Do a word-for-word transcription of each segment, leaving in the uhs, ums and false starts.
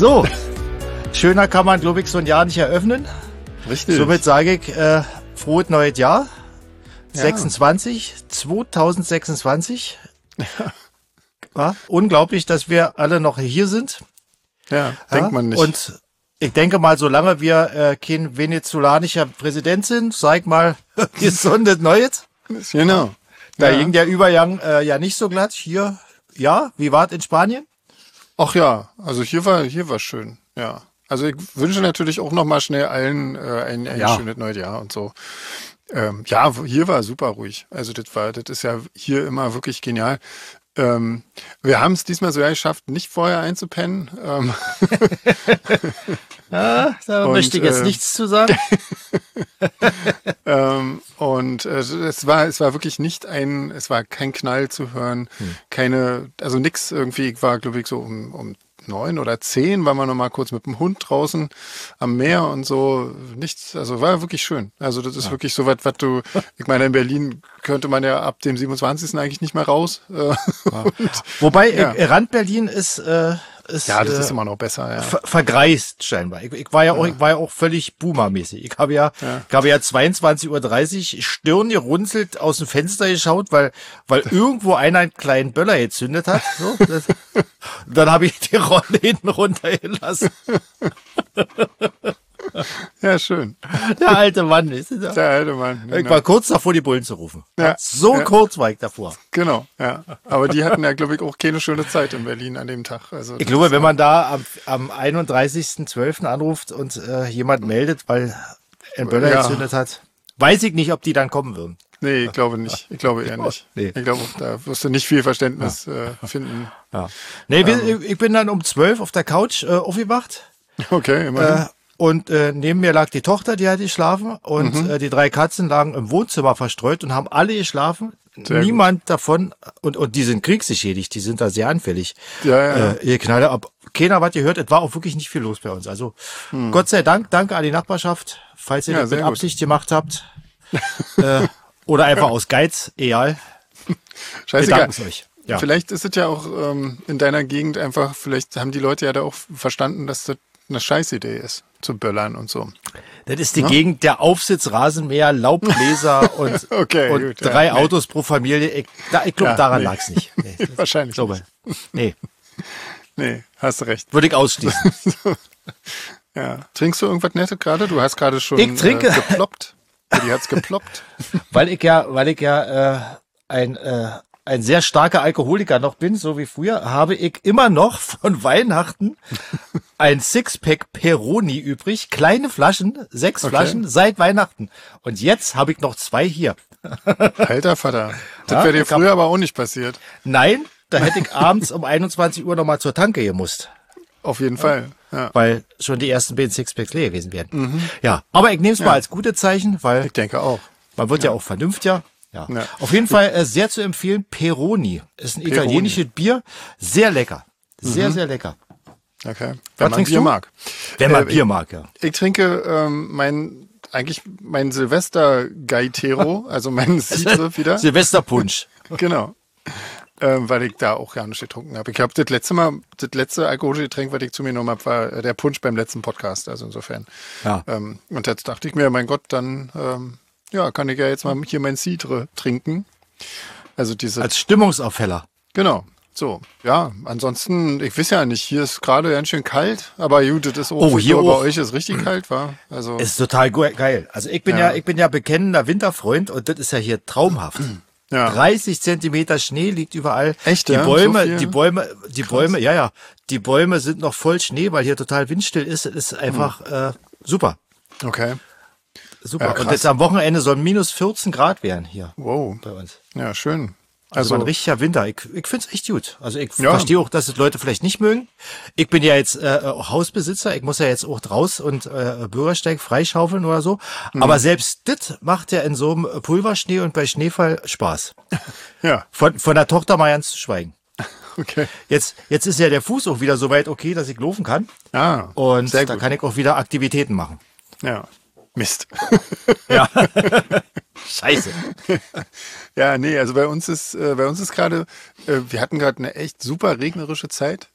So, schöner kann man, glaube ich, so ein Jahr nicht eröffnen. Richtig. Somit sage ich, äh, frohes neues Jahr. Ja. sechsundzwanzig, zweitausendsechsundzwanzig. Ja, unglaublich, dass wir alle noch hier sind. Ja, Ja, denkt man nicht. Und ich denke mal, solange wir äh, kein venezolanischer Präsident sind, sag mal, gesundes Neues. Genau. Da Ja. ging der Übergang äh, ja nicht so glatt. Hier, ja, wie war's in Spanien? Ach ja, also hier war hier war schön. Ja. Also ich wünsche natürlich auch noch mal schnell allen äh, ein, ein Ja. schönes neues Jahr und so. Ähm, ja, hier war super ruhig. Also das war, das ist ja hier immer wirklich genial. Ähm, wir haben es diesmal sogar geschafft, nicht vorher einzupennen. Ähm, Ah, da Und, möchte ich jetzt äh, nichts zu sagen. ähm, und äh, es war, es war wirklich nicht ein, es war kein Knall zu hören, Hm. keine, also nix irgendwie. Ich war, glaube ich, so um, um neun oder zehn, waren wir noch mal kurz mit dem Hund draußen am Meer und so. Nichts, also war wirklich schön. Also das ist Ja. wirklich so was, was du, ich meine, in Berlin könnte man ja ab dem siebenundzwanzigsten eigentlich nicht mehr raus. Äh, Wobei, Ja. äh, Rand Berlin ist, äh, ist, ja, das äh, ist immer noch besser, ja. ver vergreist scheinbar. Ich, ich war ja auch, ich war ja auch völlig Boomer-mäßig. Ich habe ja, Ja. ich habe ja zweiundzwanzig Uhr dreißig Stirn gerunzelt aus dem Fenster geschaut, weil, weil irgendwo einer einen kleinen Böller gezündet hat. So, das, dann habe ich die Rolle hinten runtergelassen. Ja, schön. Der alte Mann ist da. Der alte Mann. Ich Genau. war kurz davor, die Bullen zu rufen. Ja. So Ja. kurz war ich davor. Genau, ja. Aber die hatten ja, glaube ich, auch keine schöne Zeit in Berlin an dem Tag. Also Ich das glaube, ist, wenn man da am, am einunddreißigsten zwölften anruft und äh, jemand meldet, weil ein Böller Ja. gezündet hat, weiß ich nicht, ob die dann kommen würden. Nee, ich glaube nicht. Ich glaube eher nicht. Nee. Ich glaube, da wirst du nicht viel Verständnis äh, finden. Ja. Nee, wir, ich bin dann um zwölf auf der Couch äh, aufgewacht Okay, immerhin. äh, und äh, neben mir lag die Tochter, die hat geschlafen und Mhm. äh, die drei Katzen lagen im Wohnzimmer verstreut und haben alle geschlafen. Sehr Niemand davon, und, und die sind kriegsgeschädigt, die sind da sehr anfällig. Ja, ja, ja. Äh, ihr Knaller, ab, keiner hat gehört, es war auch wirklich nicht viel los bei uns. Also Gott sei Dank, danke an die Nachbarschaft, falls ihr Hm. Ja, das mit sehr gut. Absicht gemacht habt. äh, oder einfach aus Geiz, egal. Wir Scheißegal. danken es euch. Ja. Vielleicht ist es ja auch ähm, in deiner Gegend einfach, vielleicht haben die Leute ja da auch verstanden, dass das eine Scheißidee ist, zu böllern und so. Das ist die Gegend der Aufsitzrasenmäher, Laubbläser und, Okay, und gut, ja, drei nee. Autos pro Familie. Ich, da, ich glaube, Ja, daran nee. lag's nicht. Nee, das- Wahrscheinlich so, nicht. nee, Nee, hast du recht. würde ich ausschließen. Ja. Trinkst du irgendwas Nettes gerade? Du hast gerade schon Ich trinke. Äh, geploppt. Die hat's geploppt. weil ich ja, weil ich ja äh, ein äh, ein sehr starker Alkoholiker noch bin, so wie früher, habe ich immer noch von Weihnachten ein Sixpack Peroni übrig, kleine Flaschen, sechs Okay. Flaschen seit Weihnachten. Und jetzt habe ich noch zwei hier. Alter Vater. Das Ja, wäre dir ich hab- früher aber auch nicht passiert. Nein, da hätte ich abends um einundzwanzig Uhr nochmal zur Tanke gemusst, Auf jeden Fall. Ja. weil schon die ersten beiden Sixpacks leer gewesen wären. Ja, aber ich nehme es mal als gutes Zeichen, weil Ich denke auch. man wird ja, auch vernünftiger. Ja. Ja. Auf jeden Fall äh, sehr zu empfehlen, Peroni. Ist ein italienisches Bier. Sehr lecker. Sehr, sehr lecker. Okay. Wenn Was man trinkst Bier du? mag. Wenn man Äh, Bier mag, ja. Ich trinke ähm, mein, eigentlich mein Silvester Gaitero, also mein Citre wieder. Silvesterpunsch. Genau. Ähm, weil ich da auch gar nicht getrunken habe. Ich habe das letzte Mal, das letzte alkoholische Getränk, was ich zu mir genommen habe, war äh, der Punsch beim letzten Podcast. Also insofern. Ja. Ähm, und jetzt dachte ich mir, mein Gott, dann ähm, ja, kann ich ja jetzt mal hier mein Citre trinken. Also diese. Als Stimmungsaufheller. Genau. So, ja, ansonsten, ich weiß ja nicht, hier ist gerade ganz schön kalt, aber gut, das ist auch, Oh, hier bei auch. euch ist richtig kalt, war. Also, Ist total ge- geil. Also ich bin ja. Ja. ich bin ja bekennender Winterfreund und das ist ja hier traumhaft. ja. dreißig Zentimeter Schnee liegt überall. Echt, die ja? Bäume, So viel? die Bäume, die Bäume, ja, ja. Die Bäume sind noch voll Schnee, weil hier total windstill ist. Es ist einfach äh, super. Okay. Super. Ja, und krass. jetzt am Wochenende soll minus vierzehn Grad werden hier Wow. bei uns. Ja, schön. Also, Also, ein richtiger Winter. Ich, ich finde es echt gut. Also ich Ja. verstehe auch, dass es Leute vielleicht nicht mögen. Ich bin ja jetzt äh, auch Hausbesitzer. Ich muss ja jetzt auch raus und äh, Bürgersteig freischaufeln oder so. Mhm. Aber selbst das macht ja in so einem Pulverschnee und bei Schneefall Spaß. ja, Von, von der Tochter mal ganz zu schweigen. okay. Jetzt, jetzt ist ja der Fuß auch wieder so weit okay, dass ich laufen kann. Ah, Und sehr da gut. kann ich auch wieder Aktivitäten machen. Ja. Mist. Ja. Scheiße. Ja, nee, also bei uns ist, äh, bei uns ist gerade, äh, wir hatten gerade eine echt super regnerische Zeit.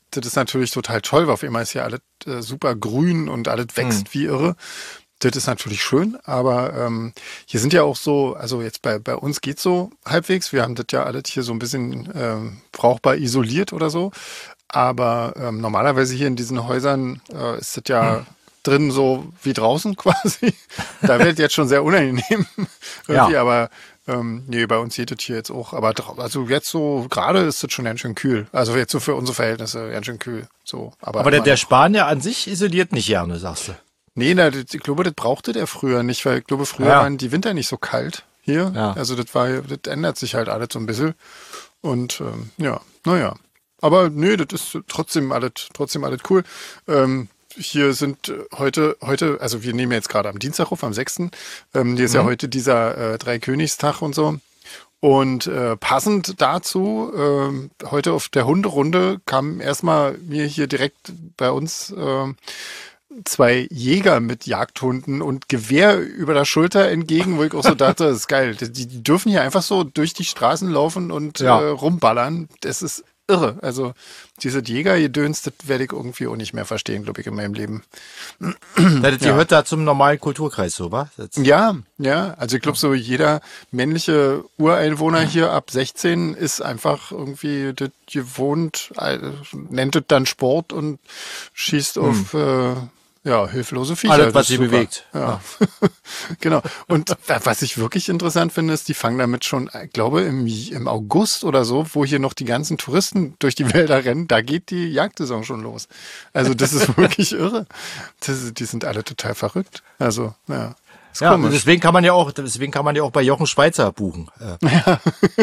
das ist natürlich total toll, weil auf einmal ist hier alles äh, super grün und alles wächst mhm. wie irre. Das ist natürlich schön, aber ähm, hier sind ja auch so, also jetzt bei, bei uns geht's so halbwegs. Wir haben das ja alles hier so ein bisschen ähm, brauchbar isoliert oder so. Aber ähm, normalerweise hier in diesen Häusern äh, ist das ja hm. drin so wie draußen quasi. Da wird jetzt schon sehr unangenehm irgendwie, ja. aber ähm, nee, bei uns geht das hier jetzt auch. Aber also jetzt so gerade ist das schon ganz schön kühl. Also jetzt so für unsere Verhältnisse ganz schön kühl. So, aber aber der, der Spanier an sich isoliert nicht gerne, sagst du? Nee, na, das, ich glaube, das brauchte der früher nicht, weil ich glaube, früher ja. waren die Winter nicht so kalt hier. Ja. Also das war, das ändert sich halt alles so ein bisschen. Und ähm, ja, naja. Aber nee, das ist trotzdem alles, trotzdem alles cool. Ähm, hier sind heute, heute, also wir nehmen jetzt gerade am Dienstag auf, am sechsten Ähm, hier ist mhm. ja heute dieser äh, Dreikönigstag und so. Und äh, passend dazu, äh, heute auf der Hunderunde kam erstmal mir hier direkt bei uns äh, zwei Jäger mit Jagdhunden und Gewehr über der Schulter entgegen, wo ich auch so dachte, das ist geil. Die, die dürfen hier einfach so durch die Straßen laufen und ja. äh, rumballern. Das ist irre. Also diese Jägergedöns, das werde ich irgendwie auch nicht mehr verstehen, glaube ich, in meinem Leben. Das ja. gehört da zum normalen Kulturkreis, so, wa? Das ja, ja. Also ich glaube, so jeder männliche Ureinwohner hier ab sechzehn ist einfach irgendwie das gewohnt, nennt es dann Sport und schießt hm. auf äh, ja, hilflose Viecher. Alles, was sie bewegt. Ja. ja. Genau. Und was ich wirklich interessant finde, ist, die fangen damit schon, ich glaube, im, im August oder so, wo hier noch die ganzen Touristen durch die Wälder rennen, da geht die Jagdsaison schon los. Also das ist wirklich irre. Das, die sind alle total verrückt. Also, ja. Ja, komisch. deswegen kann man ja auch, deswegen kann man ja auch bei Jochen Schweizer buchen. Ja.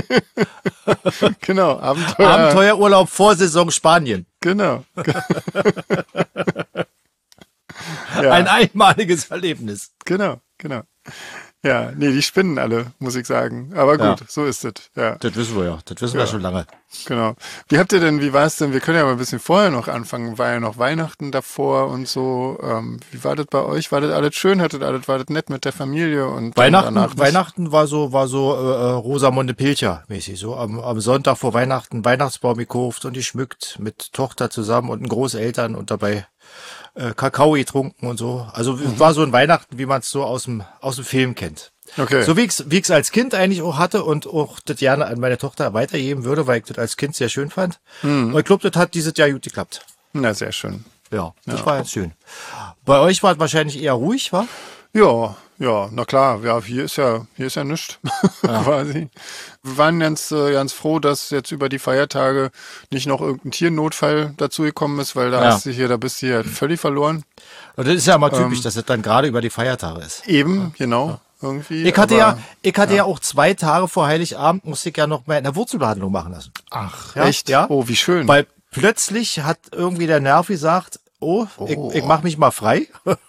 Genau. Abenteuer. Abenteuerurlaub Vorsaison Spanien. Genau. Ja. Ein einmaliges Erlebnis. Genau, genau. Ja, nee, die spinnen alle, muss ich sagen. Aber gut, ja. so ist es. Ja. Das wissen wir ja. Das wissen ja. wir schon lange. Genau. Wie habt ihr denn, wie war es denn? Wir können ja mal ein bisschen vorher noch anfangen. War ja noch Weihnachten davor und so. Ähm, wie war das bei euch? War das alles schön? Hattet alles, war das nett mit der Familie? Und Weihnachten, Weihnachten war so, war so äh, Rosamunde Pilcher mäßig. So am, am Sonntag vor Weihnachten Weihnachtsbaum gekauft und geschmückt mit Tochter zusammen und den Großeltern und dabei äh, Kakao getrunken und so. Also mhm. war so ein Weihnachten, wie man es so aus dem aus dem Film kennt. Okay. So wie ich es als Kind eigentlich auch hatte und auch das gerne an meine Tochter weitergeben würde, weil ich das als Kind sehr schön fand. Mhm. Und ich glaube, das hat dieses Jahr gut geklappt. Na, sehr schön. Ja, das ja. war jetzt schön. Bei euch war es wahrscheinlich eher ruhig, wa? Ja, ja, na klar, ja, hier ist ja, hier ist ja nichts, ja. quasi. Wir waren ganz, äh, ganz froh, dass jetzt über die Feiertage nicht noch irgendein Tiernotfall dazugekommen ist, weil da ja. hast du hier, da bist du hier völlig verloren. Und das ist ja mal typisch, ähm, dass das dann gerade über die Feiertage ist. Eben, genau. Ja. Irgendwie, ich hatte ja, ich hatte ja. ja auch zwei Tage vor Heiligabend, musste ich ja noch mal eine Wurzelbehandlung machen lassen. Ach, ja? echt? Ja. Oh, wie schön. Weil plötzlich hat irgendwie der Nerv gesagt, oh, oh. ich, ich mach mich mal frei.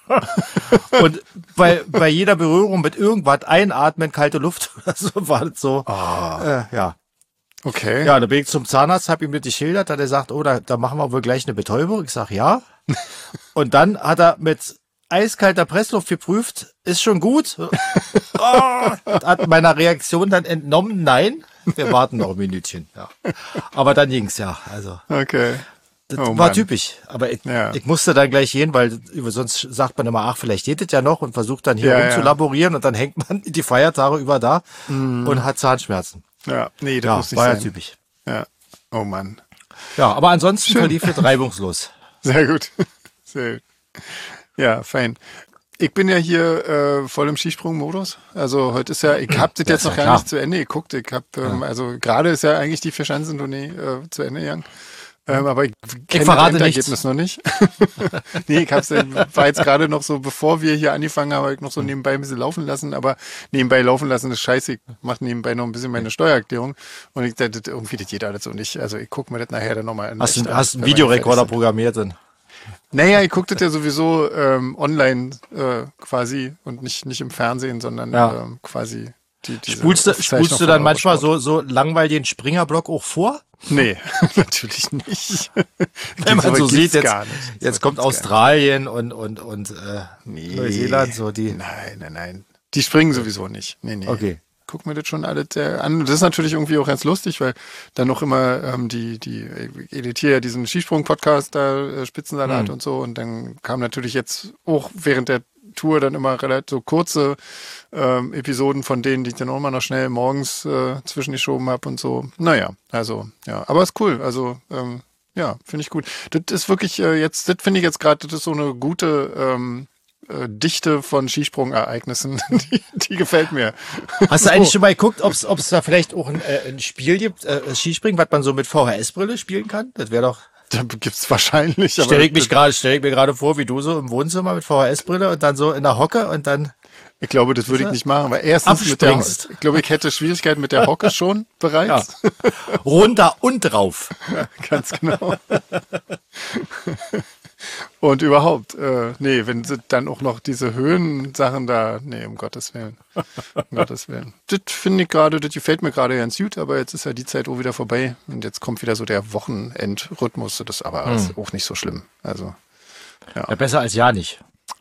Und bei, bei jeder Berührung mit irgendwas einatmen, kalte Luft oder so, war das so, oh. äh, ja. Okay. Ja, da bin ich zum Zahnarzt, hab ihm das geschildert, hat er gesagt, oh, da, da machen wir wohl gleich eine Betäubung. Ich sag, ja. Und dann hat er mit eiskalter Pressluft geprüft, ist schon gut. Oh, hat meiner Reaktion dann entnommen, nein, wir warten noch ein Minütchen. Ja. Aber dann ging's ja. Also. Okay. Das oh, war Mann. typisch. Aber ich, ja. ich musste dann gleich gehen, weil sonst sagt man immer, ach, vielleicht geht es ja noch und versucht dann hier ja, rumzulaborieren ja. und dann hängt man die Feiertage über da mm. und hat Zahnschmerzen. Ja, nee, das ja, muss nicht war sein. ja typisch. Ja, oh Mann. Ja, aber ansonsten Schön. verlief es reibungslos. Sehr gut. Sehr gut. Ja, fein. Ich bin ja hier äh, voll im Skisprung-Modus. Also heute ist ja, ich hab das jetzt noch gar klar. nicht zu Ende geguckt. Ich hab, ähm, ja. also gerade ist ja eigentlich die Vierschanzentournee äh, zu Ende gegangen. Ähm, aber ich kenne das Endergebnis noch nicht. Nee, ich hab's, war jetzt gerade noch so, bevor wir hier angefangen haben, habe ich noch so nebenbei ein bisschen laufen lassen, aber nebenbei laufen lassen ist scheiße. Ich mache nebenbei noch ein bisschen meine Steuererklärung und ich dachte, irgendwie das geht alles so nicht. Also ich gucke mir das nachher dann nochmal an. Hast du hast einen Videorekorder programmiert dann? Naja, ich gucke das ja sowieso ähm, online äh, quasi und nicht, nicht im Fernsehen, sondern ja. ähm, quasi die, diese Spulst du, spulst du dann manchmal so, so langweilig den Springerblock auch vor? Nee, natürlich nicht. Wenn man so sieht, jetzt, gar nicht. jetzt kommt Australien und, und, und äh, nee. Neuseeland, so die. Nein, nein, nein. Die springen sowieso nicht. Nee, nee. Okay. gucke mir das schon alles äh, an. Das ist natürlich irgendwie auch ganz lustig, weil dann noch immer ähm, die, die, ich editiere ja diesen Skisprung-Podcast da, äh, Spitzensalat mhm. und so. Und dann kam natürlich jetzt auch während der Tour dann immer relativ so kurze ähm, Episoden von denen, die ich dann auch immer noch schnell morgens äh, zwischengeschoben habe und so. Naja, also, ja. Aber ist cool. Also, ähm, ja, finde ich gut. Das ist wirklich äh, jetzt, das finde ich jetzt gerade, das ist so eine gute ähm, äh, Dichte von Skisprung-Ereignissen. die, die gefällt mir. Hast du so. eigentlich schon mal geguckt, ob es da vielleicht auch ein, äh, ein Spiel gibt, äh, Skispringen, was man so mit V H S-Brille spielen kann? Das wäre doch... Da gibt's wahrscheinlich. Stelle ich mich gerade, stelle ich mir gerade vor, wie du so im Wohnzimmer mit V H S-Brille und dann so in der Hocke und dann. Ich glaube, das würde ich nicht machen, weil erstens mit der, ich glaube, ich hätte Schwierigkeiten mit der Hocke schon bereits. Ja. Runter und drauf. Ja, ganz genau. Und überhaupt, äh, nee, wenn sie dann auch noch diese Höhensachen da, nee, um Gottes Willen. Um Gottes Willen. Das finde ich gerade, das gefällt mir gerade ganz gut, aber jetzt ist ja die Zeit auch wieder vorbei und jetzt kommt wieder so der Wochenendrhythmus, das ist aber hm. ist auch nicht so schlimm. Also, ja. ja. Besser als ja nicht.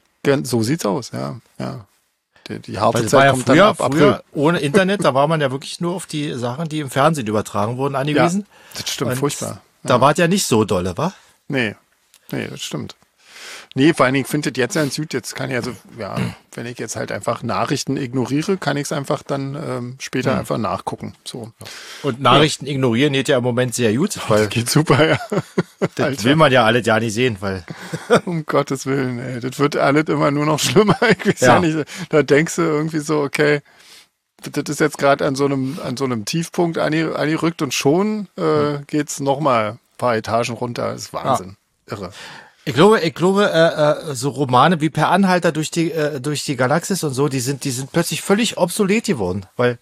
So sieht's aus, ja, ja. Die, die harte Zeit war ja kommt früher, dann ab April. Früher ohne Internet, da war man ja wirklich nur auf die Sachen, die im Fernsehen übertragen wurden, angewiesen. Ja, das stimmt, und furchtbar. Ja. Da war es ja nicht so dolle, wa? Nee, nee, das stimmt. Nee, vor allen Dingen findet jetzt ja ein Süd, jetzt kann ich also, ja, wenn ich jetzt halt einfach Nachrichten ignoriere, kann ich es einfach dann ähm, später mhm. einfach nachgucken. So. Und Nachrichten ja. ignorieren geht ja im Moment sehr gut, weil das geht super, ja. Das Alter. will man ja alles ja nicht sehen, weil um Gottes Willen, ey, das wird alles immer nur noch schlimmer. Ich weiß ja. ja nicht, da denkst du irgendwie so, okay, das ist jetzt gerade an so einem an so einem Tiefpunkt angerückt und schon äh, mhm. geht's nochmal ein paar Etagen runter. Das ist Wahnsinn. Ja. Irre. Ich glaube, ich glaube, äh, äh, so Romane wie Per Anhalter durch die äh, durch die Galaxis und so, die sind die sind plötzlich völlig obsolet geworden, weil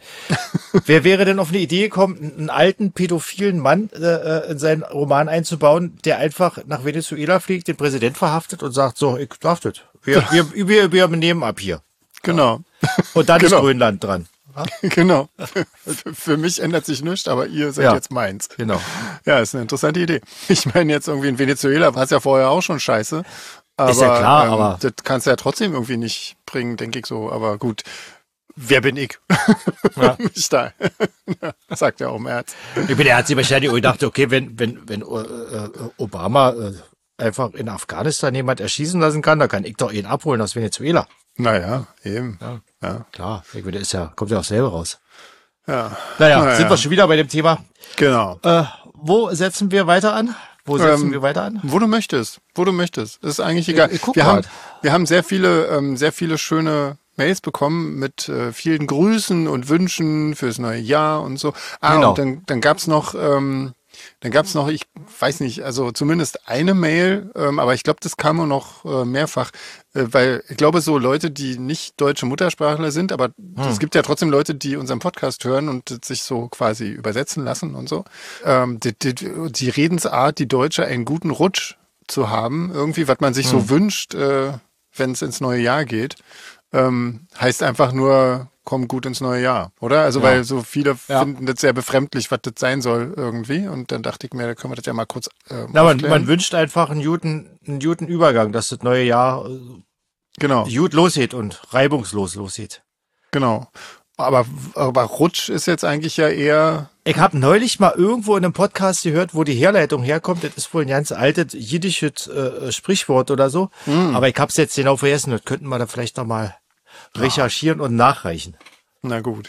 wer wäre denn auf eine Idee gekommen, einen alten pädophilen Mann äh, in seinen Roman einzubauen, der einfach nach Venezuela fliegt, den Präsident verhaftet und sagt, so, ich darf das. Wir wir wir, wir nehmen ab hier. Genau. Und dann genau. ist Grönland dran. Genau. Für, für mich ändert sich nichts, aber ihr seid ja. jetzt meins. Genau. Ja, ist eine interessante Idee. Ich meine, jetzt irgendwie in Venezuela war es ja vorher auch schon scheiße. Aber, ist ja klar, ähm, aber. Das kannst du ja trotzdem irgendwie nicht bringen, denke ich so. Aber gut. Wer bin ich? Ja. Mich da. Sagt ja auch Merz. Ich bin der hat sich wahrscheinlich ich dachte, okay, wenn, wenn, wenn äh, Obama äh, einfach in Afghanistan jemand erschießen lassen kann, dann kann ich doch ihn abholen aus Venezuela. Naja, eben. Ja, ja. Klar. Ich würde, ist ja, kommt ja auch selber raus. Ja. Naja, naja, sind wir schon wieder bei dem Thema. Genau. Äh, wo setzen wir weiter an? Wo setzen ähm, wir weiter an? Wo du möchtest. Wo du möchtest. Das ist eigentlich egal. Ich, ich guck wir, grad. haben, wir haben sehr viele, ähm, sehr viele schöne Mails bekommen mit äh, vielen Grüßen und Wünschen fürs neue Jahr und so. Ah, genau. und dann, dann gab's noch, ähm, dann gab's noch, ich weiß nicht, also zumindest eine Mail, ähm, aber ich glaube, das kam auch noch äh, mehrfach, äh, weil ich glaube, so Leute, die nicht deutsche Muttersprachler sind, aber hm. es gibt ja trotzdem Leute, die unseren Podcast hören und sich so quasi übersetzen lassen und so. Ähm, die, die, die Redensart, die Deutsche, einen guten Rutsch zu haben, irgendwie, was man sich hm. so wünscht, äh, wenn es ins neue Jahr geht. Ähm, heißt einfach nur, komm gut ins neue Jahr, oder? Also, ja. weil so viele ja. finden das sehr befremdlich, was das sein soll irgendwie. Und dann dachte ich mir, da können wir das ja mal kurz äh, Na, man, man wünscht einfach einen guten, einen guten Übergang, dass das neue Jahr äh, genau. gut losgeht und reibungslos losgeht. Genau. Aber, aber Rutsch ist jetzt eigentlich ja eher... Ich habe neulich mal irgendwo in einem Podcast gehört, wo die Herleitung herkommt. Das ist wohl ein ganz altes jiddisches äh, Sprichwort oder so. Mm. Aber ich habe es jetzt genau vergessen. Das könnten wir da vielleicht noch mal recherchieren ja. und nachreichen. Na gut.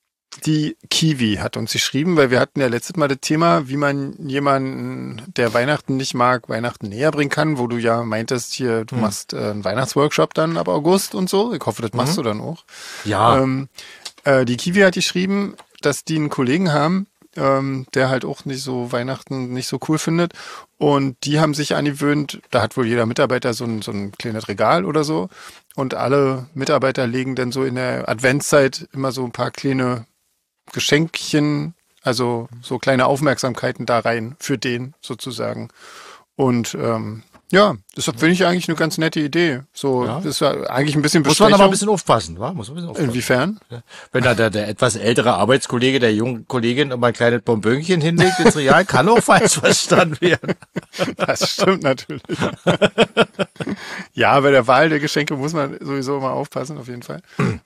Die Kiwi hat uns geschrieben, weil wir hatten ja letztes Mal das Thema, wie man jemanden, der Weihnachten nicht mag, Weihnachten näher bringen kann, wo du ja meintest, hier, du hm. machst äh, einen Weihnachtsworkshop dann ab August und so. Ich hoffe, das machst mhm. du dann auch. Ja. Ähm, äh, die Kiwi hat geschrieben, dass die einen Kollegen haben, ähm, der halt auch nicht so Weihnachten nicht so cool findet. Und die haben sich angewöhnt, da hat wohl jeder Mitarbeiter so ein, so ein kleines Regal oder so. Und alle Mitarbeiter legen dann so in der Adventszeit immer so ein paar kleine Geschenkchen, also so kleine Aufmerksamkeiten da rein für den sozusagen. Und ähm, ja, das finde ich eigentlich eine ganz nette Idee. So, ja. Das ist ja eigentlich ein bisschen Bestechung. Muss man aber ein bisschen aufpassen, wa? Muss man ein bisschen aufpassen. Inwiefern? Wenn da der, der etwas ältere Arbeitskollege der jungen Kollegin immer ein kleines Bonbönchen hinlegt ins Real, kann auch falsch verstanden werden. Das stimmt natürlich. Ja, bei der Wahl der Geschenke muss man sowieso mal aufpassen, auf jeden Fall.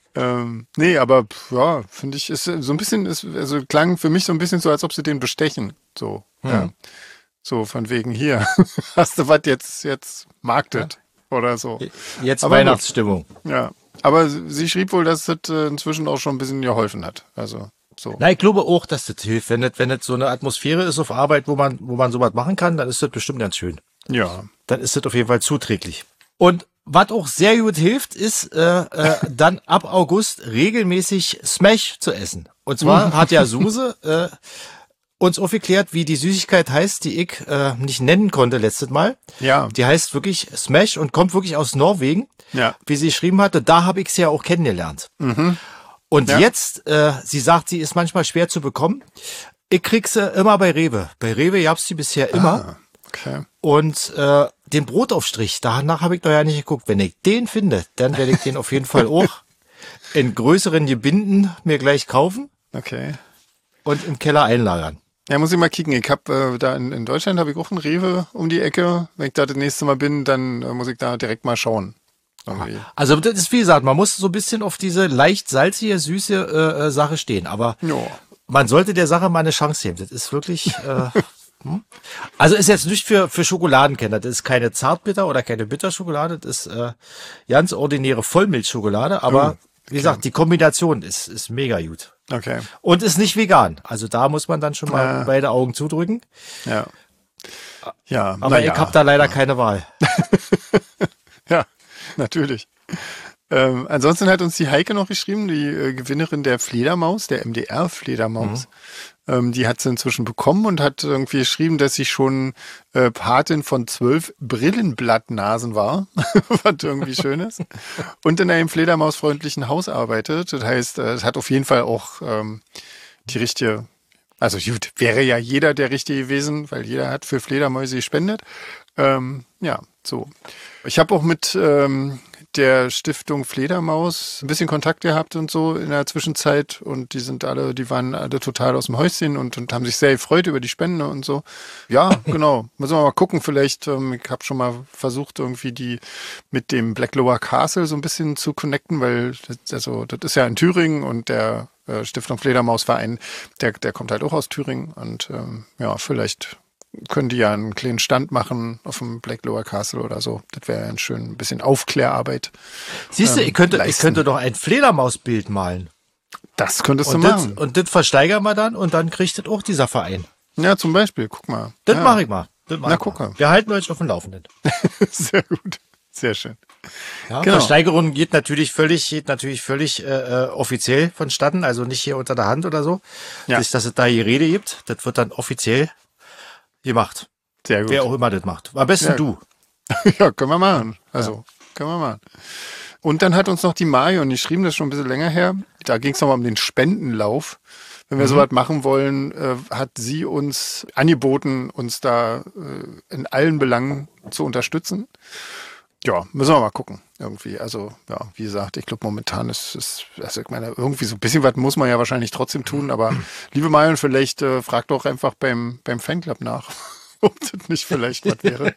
ähm, nee, aber ja, finde ich, ist so ein bisschen, ist, also klang für mich so ein bisschen so, als ob sie den bestechen. So, hm. ja. So von wegen hier. Hast du was jetzt, jetzt marktet ja. oder so. Jetzt aber Weihnachtsstimmung. Gut. Ja. Aber sie schrieb wohl, dass das inzwischen auch schon ein bisschen geholfen hat. Also so. Na, ich glaube auch, dass das hilft. Wenn das, wenn das so eine Atmosphäre ist auf Arbeit, wo man, wo man sowas machen kann, dann ist das bestimmt ganz schön. Ja. Dann ist das auf jeden Fall zuträglich. Und was auch sehr gut hilft, ist äh, äh, dann ab August regelmäßig Smash zu essen. Und zwar hat ja Suse äh, uns aufgeklärt, wie die Süßigkeit heißt, die ich äh, nicht nennen konnte letztes Mal. Ja. Die heißt wirklich Smash und kommt wirklich aus Norwegen. Ja. Wie sie geschrieben hatte, da habe ich sie ja auch kennengelernt. Mhm. Und ja. jetzt, äh, sie sagt, sie ist manchmal schwer zu bekommen. Ich krieg sie immer bei Rewe. Bei Rewe gab's die bisher immer. Ah, okay. Und äh, den Brotaufstrich, danach habe ich doch ja nicht geguckt. Wenn ich den finde, dann werde ich den auf jeden Fall auch in größeren Gebinden mir gleich kaufen. Okay. Und im Keller einlagern. Ja, muss ich mal kicken. Ich habe äh, da in, in Deutschland habe ich auch einen Rewe um die Ecke. Wenn ich da das nächste Mal bin, dann äh, muss ich da direkt mal schauen. Irgendwie. Also das ist wie gesagt, man muss so ein bisschen auf diese leicht salzige, süße äh, Sache stehen. Aber jo. man sollte der Sache mal eine Chance geben. Das ist wirklich... Äh, hm? Also ist jetzt nicht für für Schokoladenkenner. Das ist keine Zartbitter oder keine Bitterschokolade. Das ist äh, ganz ordinäre Vollmilchschokolade. Aber oh, wie gesagt, die Kombination ist ist mega gut. Okay. Und ist nicht vegan. Also da muss man dann schon mal äh, beide Augen zudrücken. Ja. Ja. Aber ja. ich habe da leider ja. keine Wahl. Ja, natürlich. Ähm, ansonsten hat uns die Heike noch geschrieben, die äh, Gewinnerin der Fledermaus, der M D R-Fledermaus. Mhm. Ähm, die hat sie inzwischen bekommen und hat irgendwie geschrieben, dass sie schon äh, Patin von zwölf Brillenblattnasen war, was irgendwie schön ist. Und in einem fledermausfreundlichen Haus arbeitet. Das heißt, es hat auf jeden Fall auch ähm, die richtige, also gut, wäre ja jeder der Richtige gewesen, weil jeder hat für Fledermäuse gespendet. Ähm, ja, so. Ich habe auch mit ähm, der Stiftung Fledermaus ein bisschen Kontakt gehabt und so in der Zwischenzeit und die sind alle, die waren alle total aus dem Häuschen und, und haben sich sehr gefreut über die Spende und so. Ja, genau. Müssen wir mal gucken, vielleicht, ähm, ich habe schon mal versucht, irgendwie die mit dem Black Lower Castle so ein bisschen zu connecten, weil das, also, das ist ja in Thüringen und der äh, Stiftung Fledermausverein, der, der kommt halt auch aus Thüringen und ähm, ja, vielleicht können die ja einen kleinen Stand machen auf dem Black Lower Castle oder so. Das wäre ja ein schön ein bisschen Aufklärarbeit. Siehst du, ähm, ich könnte, ich könnte doch ein Fledermausbild malen. Das könntest und du das, machen. Und das versteigern wir dann und dann kriegt das auch dieser Verein. Ja, zum Beispiel, guck mal. Das ja. mache ich mal. Das mach Na, ich guck mal. Wir halten euch auf dem Laufenden. Sehr gut. Sehr schön. Ja, genau. Versteigerung geht natürlich völlig, geht natürlich völlig äh, offiziell vonstatten, also nicht hier unter der Hand oder so. Ja. Dass, dass es da die Rede gibt, das wird dann offiziell gemacht. Sehr gut. Wer auch immer das macht. Am besten ja. du. Ja, können wir machen. Also, ja. können wir machen. Und dann hat uns noch die Marion geschrieben, das ist schon ein bisschen länger her. Da ging es nochmal um den Spendenlauf. Wenn wir mhm. sowas machen wollen, äh, hat sie uns angeboten, uns da äh, in allen Belangen zu unterstützen. Ja, müssen wir mal gucken, irgendwie. Also, ja, wie gesagt, ich glaube, momentan ist es, also ich meine, irgendwie so ein bisschen was muss man ja wahrscheinlich trotzdem tun, aber liebe Marion, vielleicht äh, frag doch einfach beim, beim Fanclub nach, ob das nicht vielleicht was wäre.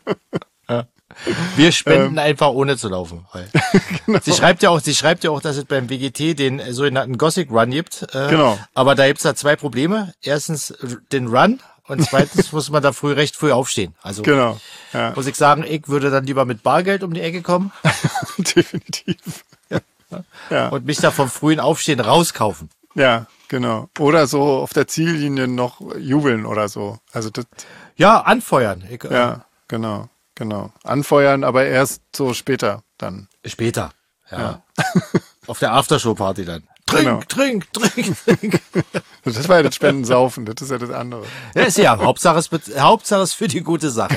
Ja. Wir spenden ähm, einfach ohne zu laufen. Weil genau. Sie schreibt ja auch, sie schreibt ja auch, dass es beim W G T den sogenannten Gothic Run gibt. Äh, genau. Aber da gibt's da zwei Probleme. Erstens den Run. Und zweitens muss man da früh recht früh aufstehen. Also genau, ja. muss ich sagen, ich würde dann lieber mit Bargeld um die Ecke kommen. Definitiv. Ja. Ja. Und mich da vom frühen Aufstehen rauskaufen. Ja, genau. Oder so auf der Ziellinie noch jubeln oder so. Also das. Ja, anfeuern. Ich, ja, genau, genau. Anfeuern, aber erst so später dann. Später, ja. ja. Auf der Aftershow-Party dann. Trink, genau. trink, trink, trink. Das war ja das Spendensaufen, das ist ja das andere. Ja, ist ja, Hauptsache es, Hauptsache es für die gute Sache.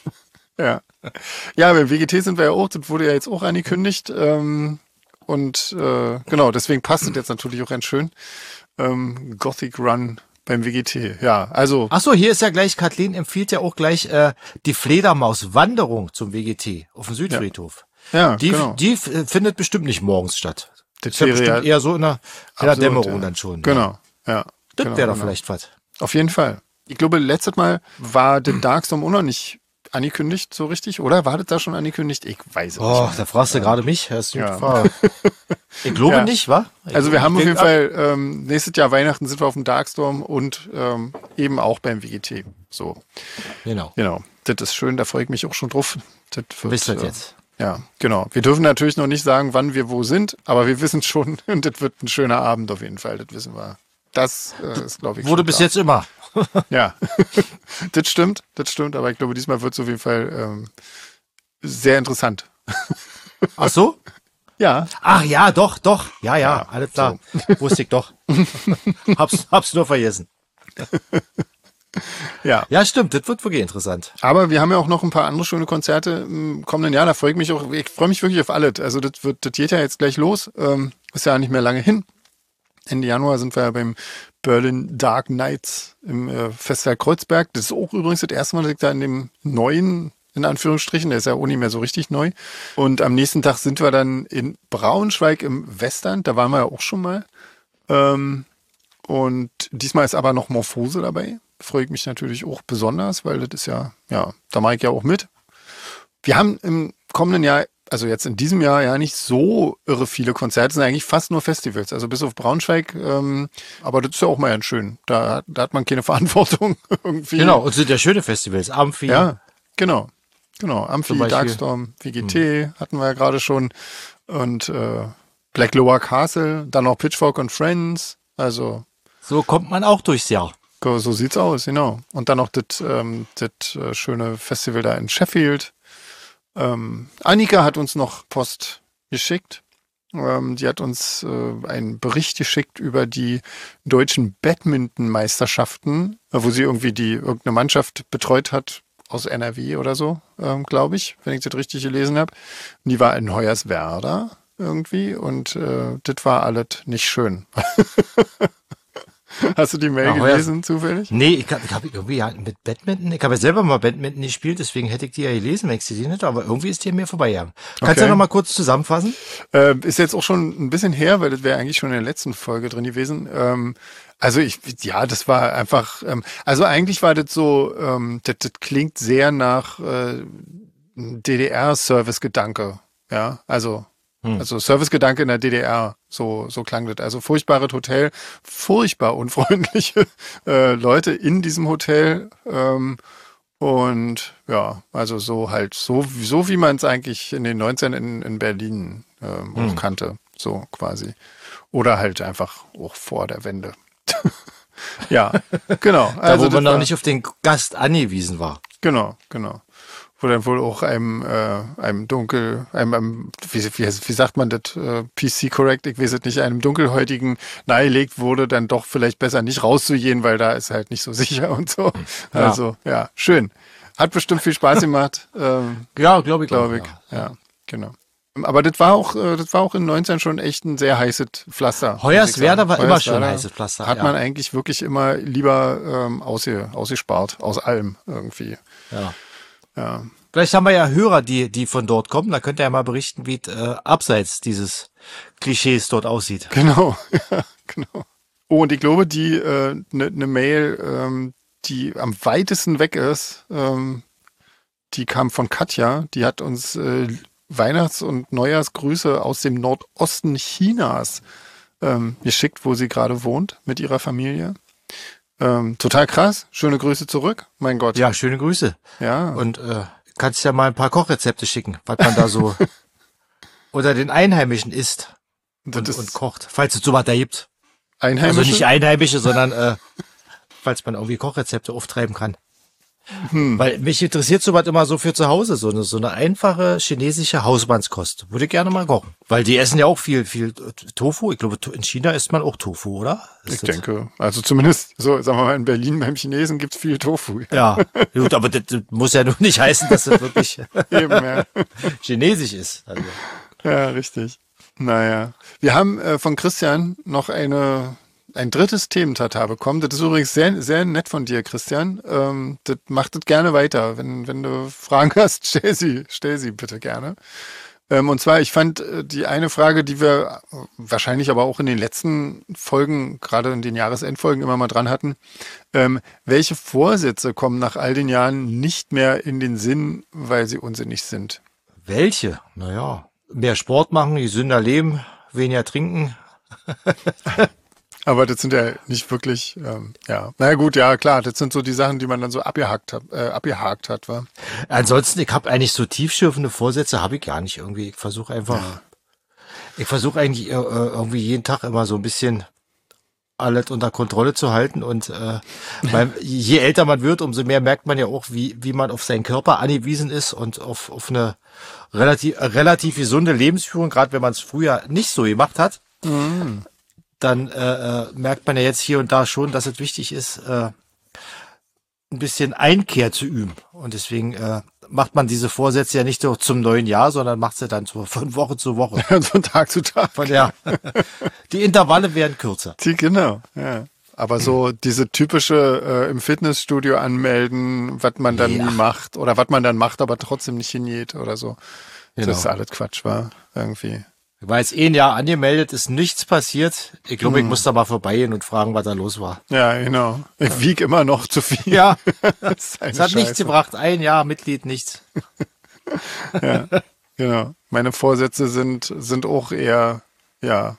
Ja. Ja, beim W G T sind wir ja auch, das wurde ja jetzt auch angekündigt. Ähm, und äh, genau, deswegen passt es jetzt natürlich auch ganz schön. Ähm, Gothic Run beim W G T, ja, also. Ach so, hier ist ja gleich, Kathleen empfiehlt ja auch gleich äh, die Fledermaus-Wanderung zum W G T auf dem Südfriedhof. Ja, ja die, genau. Die findet bestimmt nicht morgens statt. Das ist ja bestimmt ja eher so in der, in der absolut, Dämmerung ja. dann schon. Genau, ja. Das genau, wäre doch genau. vielleicht was. Auf jeden Fall. Ich glaube, letztes Mal war der Darkstorm auch noch nicht angekündigt, so richtig, oder? War das da schon angekündigt? Ich weiß es oh, nicht. Oh, da fragst du gerade mich. Das ist eine ja. gute Frage. Ich glaube ja. nicht, wa? Ich also wir haben auf jeden ab. Fall, ähm, nächstes Jahr Weihnachten sind wir auf dem Darkstorm und ähm, eben auch beim W G T. So. Genau. Genau. Das ist schön, da freue ich mich auch schon drauf. Das wird, Wisst ihr äh, jetzt? Ja, genau. Wir dürfen natürlich noch nicht sagen, wann wir wo sind, aber wir wissen schon, und das wird ein schöner Abend auf jeden Fall, das wissen wir. Das äh, ist, glaube ich, Wurde bis klar. jetzt immer. Ja, das stimmt, das stimmt, aber ich glaube, diesmal wird es auf jeden Fall ähm, sehr interessant. Ach so? Ja. Ach ja, doch, doch. Ja, ja, ja alles klar. So. Wusste ich doch. hab's, hab's nur vergessen. Ja. Ja, stimmt, das wird wirklich interessant. Aber wir haben ja auch noch ein paar andere schöne Konzerte im kommenden Jahr, da freue ich mich auch, ich freue mich wirklich auf alles. Also das wird, das geht ja jetzt gleich los, ähm, ist ja nicht mehr lange hin. Ende Januar sind wir ja beim Berlin Dark Knights im äh, Festival Kreuzberg. Das ist auch übrigens das erste Mal, dass ich da in dem neuen, in Anführungsstrichen, der ist ja auch nicht mehr so richtig neu. Und am nächsten Tag sind wir dann in Braunschweig im Western, da waren wir ja auch schon mal. Ähm, und diesmal ist aber noch Morphose dabei. Freue ich mich natürlich auch besonders, weil das ist ja, ja, da mache ich ja auch mit. Wir haben im kommenden Jahr, also jetzt in diesem Jahr ja nicht so irre viele Konzerte, sind eigentlich fast nur Festivals, also bis auf Braunschweig, ähm, aber das ist ja auch mal ganz schön. Da, da hat man keine Verantwortung irgendwie. Genau, und sind ja schöne Festivals, Amphi. Ja, genau, genau, Amphi, Darkstorm, W G T hm. hatten wir ja gerade schon und äh, Black Lower Castle, dann noch Pitchfork und Friends, also. So kommt man auch durchs Jahr. So sieht's aus, genau. Und dann noch das ähm, das äh, schöne Festival da in Sheffield. Ähm, Annika hat uns noch Post geschickt. Ähm, die hat uns äh, einen Bericht geschickt über die deutschen Badminton-Meisterschaften, äh, wo sie irgendwie die irgendeine Mannschaft betreut hat aus N R W oder so, ähm, glaube ich, wenn ich das richtig gelesen habe. Die war in Hoyerswerda irgendwie und äh, das war alles nicht schön. Hast du die Mail ja, gelesen, zufällig? Nee, ich habe ich hab irgendwie ja, mit Badminton, ich habe ja selber mal Badminton gespielt, deswegen hätte ich die ja gelesen, wenn ich sie gesehen hätte, aber irgendwie ist die an mir vorbeigegangen. Kannst du okay. ja noch mal kurz zusammenfassen? Äh, ist jetzt auch schon ein bisschen her, weil das wäre eigentlich schon in der letzten Folge drin gewesen. Ähm, also ich, ja, das war einfach, ähm, also eigentlich war das so, ähm, das, das klingt sehr nach äh, D D R-Service-Gedanke, ja, also Also Servicegedanke in der D D R, so so klang das. Also furchtbares Hotel, furchtbar unfreundliche äh, Leute in diesem Hotel ähm, und ja, also so halt so so wie man es eigentlich in den neunzehn in, in Berlin ähm, hm. auch kannte, so quasi. Oder halt einfach auch vor der Wende. Ja, genau. Da, also wo man noch nicht auf den Gast angewiesen war. Genau, genau. Wo dann wohl auch einem, äh, einem dunkel, einem, einem wie, wie, wie sagt man das, äh, P C-correct, ich weiß es nicht, einem dunkelhäutigen nahegelegt wurde, dann doch vielleicht besser nicht rauszugehen, weil da ist halt nicht so sicher und so. Ja. Also, ja, schön. Hat bestimmt viel Spaß gemacht. ähm, ja, glaube ich. Glaube ich, ja. ja, genau. Aber das war auch, das war auch in neunzehn schon echt ein sehr heißes Pflaster. Hoyerswerda war immer schon ein heißes Pflaster. Hat ja. man eigentlich wirklich immer lieber ähm, ausge, ausgespart, aus allem irgendwie. Ja. Ja. Vielleicht haben wir ja Hörer, die die von dort kommen. Da könnt ihr ja mal berichten, wie es äh, abseits dieses Klischees dort aussieht. Genau, ja, genau. Oh, und ich glaube, die eine äh, ne, ne Mail, ähm, die am weitesten weg ist, ähm, die kam von Katja. Die hat uns äh, Weihnachts- und Neujahrsgrüße aus dem Nordosten Chinas ähm, geschickt, wo sie gerade wohnt mit ihrer Familie. Ähm, total krass. Schöne Grüße zurück. Mein Gott. Ja, schöne Grüße. Ja. Und äh, kannst ja mal ein paar Kochrezepte schicken, was man da so unter den Einheimischen isst und, und kocht, falls es sowas da gibt. Einheimische? Also nicht Einheimische, sondern äh, falls man irgendwie Kochrezepte auftreiben kann. Hm. Weil mich interessiert sowas immer so für zu Hause, so eine, so eine einfache chinesische Hausmannskost. Würde ich gerne mal kochen. Weil die essen ja auch viel, viel Tofu. Ich glaube, in China isst man auch Tofu, oder? Ist ich denke, also zumindest, so, sagen wir mal, in Berlin beim Chinesen gibt's viel Tofu. Ja, gut, aber das, das muss ja nur nicht heißen, dass das wirklich Eben, ja. chinesisch ist. Also. Ja, richtig. Naja. Wir haben äh, von Christian noch eine ein drittes Thementata bekommen. Das ist übrigens sehr, sehr nett von dir, Christian. Ähm, das macht das gerne weiter. Wenn, wenn du Fragen hast, stell sie, stell sie bitte gerne. Ähm, und zwar, ich fand äh, die eine Frage, die wir wahrscheinlich aber auch in den letzten Folgen, gerade in den Jahresendfolgen immer mal dran hatten, ähm, welche Vorsätze kommen nach all den Jahren nicht mehr in den Sinn, weil sie unsinnig sind? Welche? Naja, mehr Sport machen, gesünder leben, weniger trinken. Aber das sind ja nicht wirklich, ähm, ja, na gut, ja klar, das sind so die Sachen, die man dann so abgehakt hat, äh, abgehakt hat, wa? Ansonsten, ich habe eigentlich so tiefschürfende Vorsätze, habe ich gar nicht irgendwie. Ich versuche einfach, ja. ich versuche eigentlich äh, irgendwie jeden Tag immer so ein bisschen alles unter Kontrolle zu halten und äh, weil je älter man wird, umso mehr merkt man ja auch, wie wie man auf seinen Körper angewiesen ist und auf auf eine relativ relativ gesunde Lebensführung, gerade wenn man es früher nicht so gemacht hat. Mhm. Dann äh, merkt man ja jetzt hier und da schon, dass es wichtig ist, äh, ein bisschen Einkehr zu üben. Und deswegen äh, macht man diese Vorsätze ja nicht so zum neuen Jahr, sondern macht sie dann so von Woche zu Woche. Von Tag zu Tag. Von, ja. Die Intervalle werden kürzer. Die, genau, ja. Aber so diese typische äh, im Fitnessstudio anmelden, was man dann ja. nie macht oder was man dann macht, aber trotzdem nicht hingeht oder so. Genau. Das ist alles Quatsch, war irgendwie. Ich war jetzt eh ein Jahr angemeldet, ist nichts passiert. Ich glaube, hm. ich muss da mal vorbeigehen und fragen, was da los war. Ja, genau. Ich wiege immer noch zu viel. Ja, es hat Scheiße. nichts gebracht. Ein Jahr Mitglied, nichts. Ja, genau. Meine Vorsätze sind, sind auch eher, ja,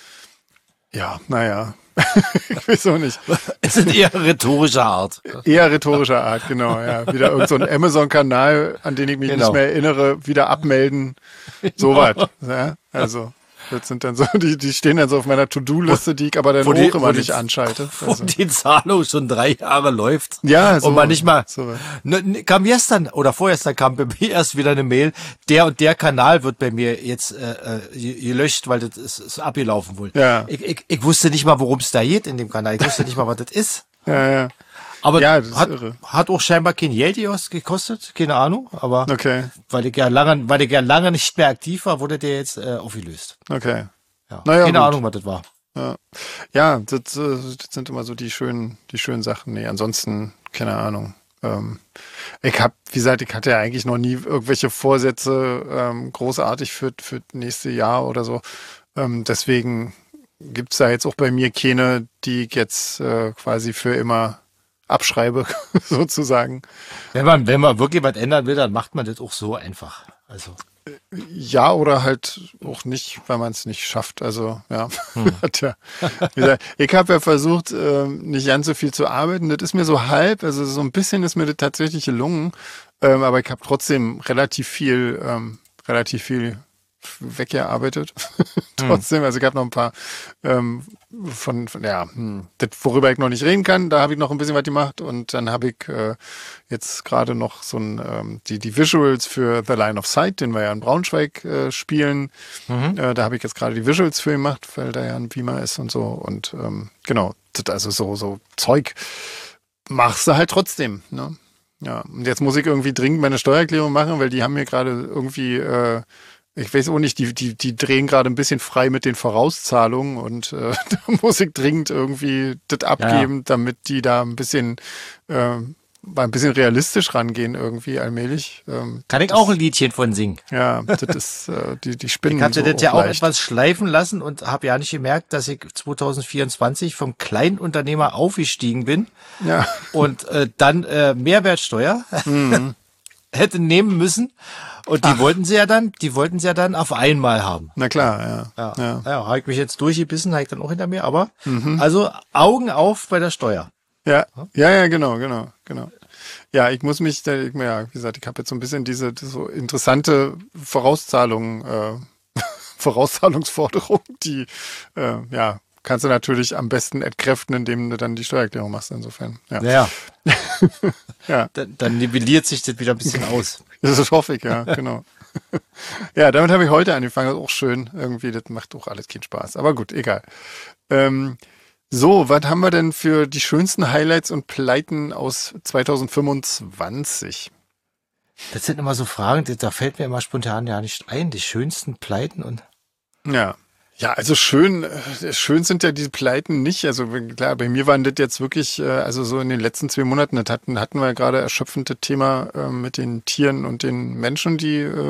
ja, naja. Ich weiß auch nicht. Es sind eher rhetorischer Art. Eher rhetorischer Art, genau, ja. Wieder irgend so ein Amazon-Kanal, an den ich mich genau. nicht mehr erinnere, wieder abmelden. So was. Ja, also, das sind dann so, die, die stehen dann so auf meiner To-Do-Liste, die ich aber dann auch die, immer nicht die, anschalte. Wo also. die Zahlung schon drei Jahre läuft. Ja, so. Und man nicht mal, so. ne, kam gestern oder vorgestern kam bei mir erst wieder eine Mail, der und der Kanal wird bei mir jetzt äh, gelöscht, weil das ist, ist abgelaufen wohl. Ja. Ich, ich, ich wusste nicht mal, worum es da geht in dem Kanal. Ich wusste nicht mal, was das ist. Ja, ja. Aber ja, das hat, ist irre. hat auch scheinbar kein Geld gekostet, keine Ahnung, aber okay. weil der ja lange, weil der ja lange nicht mehr aktiv war, wurde der jetzt äh, aufgelöst. Okay. Ja. Naja, keine gut. Ahnung, was das war. Ja, ja das, das sind immer so die schönen, die schönen Sachen. Nee, ansonsten, keine Ahnung. Ähm, ich hab, wie gesagt, ich hatte ja eigentlich noch nie irgendwelche Vorsätze ähm, großartig für für nächste Jahr oder so. Ähm, deswegen gibt's da jetzt auch bei mir keine, die ich jetzt äh, quasi für immer abschreibe, sozusagen. Wenn man, wenn man wirklich was ändern will, dann macht man das auch so einfach. Also. Ja, oder halt auch nicht, weil man es nicht schafft. Also, ja. Hm. ja. Wie gesagt, ich habe ja versucht, ähm, nicht ganz so viel zu arbeiten. Das ist mir so halb, also so ein bisschen ist mir das tatsächlich gelungen. Ähm, aber ich habe trotzdem relativ viel, ähm, relativ viel weggearbeitet. Trotzdem, also ich habe noch ein paar ähm, von, von, ja, hm, das, worüber ich noch nicht reden kann, da habe ich noch ein bisschen was gemacht und dann habe ich äh, jetzt gerade noch so ein, ähm, die, die Visuals für The Line of Sight, den wir ja in Braunschweig äh, spielen, mhm. äh, da habe ich jetzt gerade die Visuals für gemacht, weil da ja ein Beamer ist und so und ähm, genau, das, also so, so Zeug machst du halt trotzdem, ne? Ja, und jetzt muss ich irgendwie dringend meine Steuererklärung machen, weil die haben mir gerade irgendwie äh, ich weiß auch nicht, die, die, die drehen gerade ein bisschen frei mit den Vorauszahlungen und äh, da muss ich dringend irgendwie das abgeben, ja. damit die da ein bisschen, äh, mal ein bisschen realistisch rangehen irgendwie allmählich. Ähm, Kann ich das, auch ein Liedchen von singen. Ja, das ist, äh, die, die Spinnen Ich hatte so das ja auch leicht. etwas schleifen lassen und habe ja nicht gemerkt, dass ich zwanzig vierundzwanzig vom Kleinunternehmer aufgestiegen bin ja. und äh, dann äh, Mehrwertsteuer mhm. hätte nehmen müssen. Und die Ach. wollten sie ja dann, die wollten sie ja dann auf einmal haben. Na klar, ja. Ja, ja. ja habe ich mich jetzt durchgebissen, habe ich dann auch hinter mir, aber mhm. also Augen auf bei der Steuer. Ja, ja, ja, genau, genau, genau. Ja, ich muss mich, ja, wie gesagt, ich habe jetzt so ein bisschen diese so interessante Vorauszahlungen, äh, Vorauszahlungsforderungen, die, äh, ja, kannst du natürlich am besten entkräften, indem du dann die Steuererklärung machst, insofern. Ja. Ja. ja. Dann, dann nivelliert sich das wieder ein bisschen aus. Das hoffe ich, ja, genau. Ja, damit habe ich heute angefangen. Das ist auch schön. Irgendwie, das macht auch alles keinen Spaß. Aber gut, egal. Ähm, so, was haben wir denn für die schönsten Highlights und Pleiten aus zwanzig fünfundzwanzig? Das sind immer so Fragen, da fällt mir immer spontan ja nicht ein. Die schönsten Pleiten und... Ja. Ja, also schön, schön sind ja diese Pleiten nicht. Also klar, bei mir waren das jetzt wirklich, also so in den letzten zwei Monaten, das hatten, hatten wir gerade erschöpfende Thema äh, mit den Tieren und den Menschen, die äh,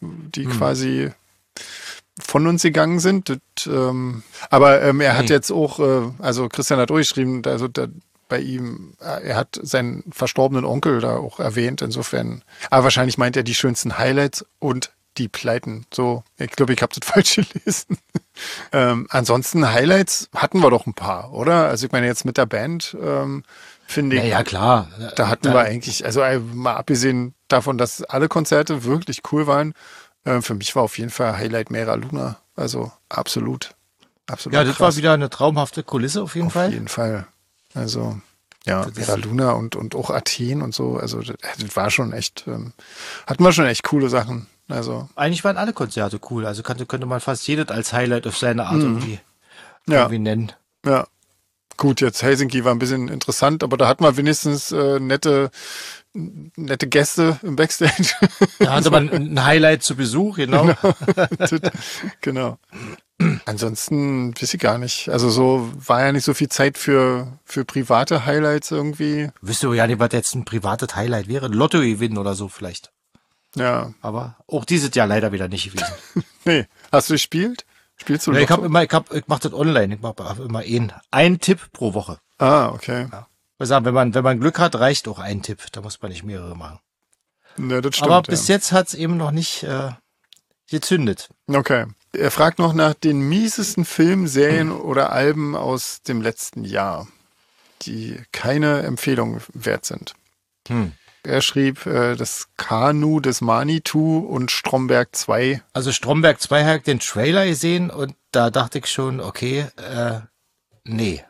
die hm. quasi von uns gegangen sind. Das, ähm, aber ähm, er hat nee. jetzt auch, äh, also Christian hat auch geschrieben, also da, bei ihm, er hat seinen verstorbenen Onkel da auch erwähnt, insofern. Aber wahrscheinlich meint er die schönsten Highlights und die Pleiten. So, ich glaube, ich habe das falsch gelesen. ähm, ansonsten Highlights hatten wir doch ein paar, oder? Also ich meine jetzt mit der Band, ähm, finde ich. Ja, ja, klar. Da hatten da, wir eigentlich, also mal abgesehen davon, dass alle Konzerte wirklich cool waren, äh, für mich war auf jeden Fall Highlight Mera Luna. Also absolut. absolut ja, das krass. War wieder eine traumhafte Kulisse auf jeden auf Fall. Auf jeden Fall. Also ja, Mera Luna und, und auch Athen und so. Also das, das war schon echt, ähm, hatten wir schon echt coole Sachen. Also eigentlich waren alle Konzerte cool. Also könnte, könnte man fast jedes als Highlight auf seine Art mhm. irgendwie, ja. irgendwie nennen. Ja. Gut, jetzt Helsinki war ein bisschen interessant, aber da hatten wir wenigstens äh, nette, nette Gäste im Backstage. Da hatte man ein Highlight zu Besuch, genau. Genau. genau. Ansonsten weiß ich gar nicht. Also so war ja nicht so viel Zeit für, für private Highlights irgendwie. Wüsste du ja nicht, was jetzt ein privates Highlight wäre. Lotto gewinnen oder so vielleicht. Ja. Aber auch dieses Jahr leider wieder nicht gewesen. Nee. Hast du gespielt? Spielst du ja, ich habe immer, ich hab, ich mach das online. Ich mache immer einen, einen Tipp pro Woche. Ah, okay. Ja. Ich sagen, wenn man, wenn man Glück hat, reicht auch ein Tipp. Da muss man nicht mehrere machen. Ja, das stimmt. Aber bis ja. jetzt hat's eben noch nicht äh, gezündet. Okay. Er fragt noch nach den miesesten Filmen, Serien hm. oder Alben aus dem letzten Jahr, die keine Empfehlung wert sind. Hm. Er schrieb äh, das Kanu des Manitou und Stromberg zwei. Also Stromberg zwei habe ich den Trailer gesehen und da dachte ich schon, okay, äh, nee.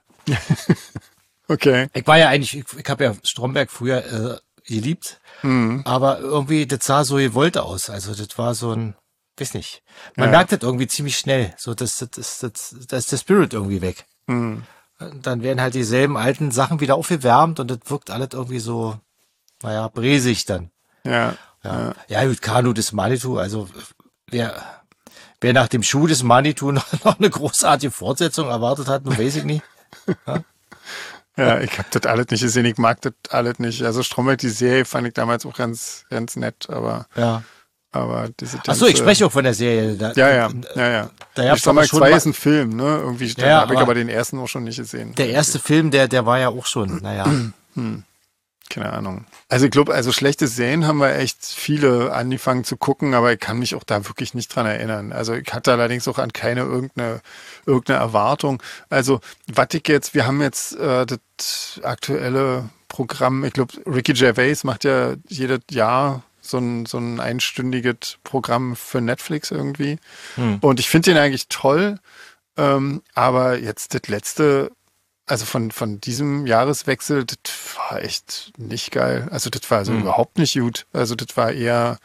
Okay. Ich war ja eigentlich, ich, ich habe ja Stromberg früher äh, geliebt, mhm. aber irgendwie, das sah so gewollt aus. Also das war so ein, weiß nicht. Man ja. merkt das irgendwie ziemlich schnell. So, das, das, das, das, das ist der Spirit irgendwie weg. Mhm. Dann werden halt dieselben alten Sachen wieder aufgewärmt und das wirkt alles irgendwie so, naja, bresig dann. Ja. Ja, ja gut, Kanu des Manitou, also wer, wer nach dem Schuh des Manitou noch, noch eine großartige Fortsetzung erwartet hat, nun weiß ich nicht. Ja, ja ich habe das alles nicht gesehen, ich mag das alles nicht. Also Stromberg, die Serie fand ich damals auch ganz, ganz nett, aber ja. aber diese ganze, ach so, ich spreche auch von der Serie. Da, ja, ja, ja, ja. Da Stromberg zwei ist ein Film, ne? Irgendwie ja, da habe ich aber den ersten auch schon nicht gesehen. Der erste Film, der, der war ja auch schon, naja. hm. Keine Ahnung. Also ich glaube, also schlechte Serien haben wir echt viele angefangen zu gucken, aber ich kann mich auch da wirklich nicht dran erinnern. Also ich hatte allerdings auch an keine irgendeine, irgendeine Erwartung. Also was ich jetzt, wir haben jetzt äh, das aktuelle Programm, ich glaube, Ricky Gervais macht ja jedes Jahr so ein, so ein einstündiges Programm für Netflix irgendwie. Hm. Und ich finde den eigentlich toll, ähm, aber jetzt das letzte, also von, von diesem Jahreswechsel, das war echt nicht geil. Also das war also hm. überhaupt nicht gut. Also das war eher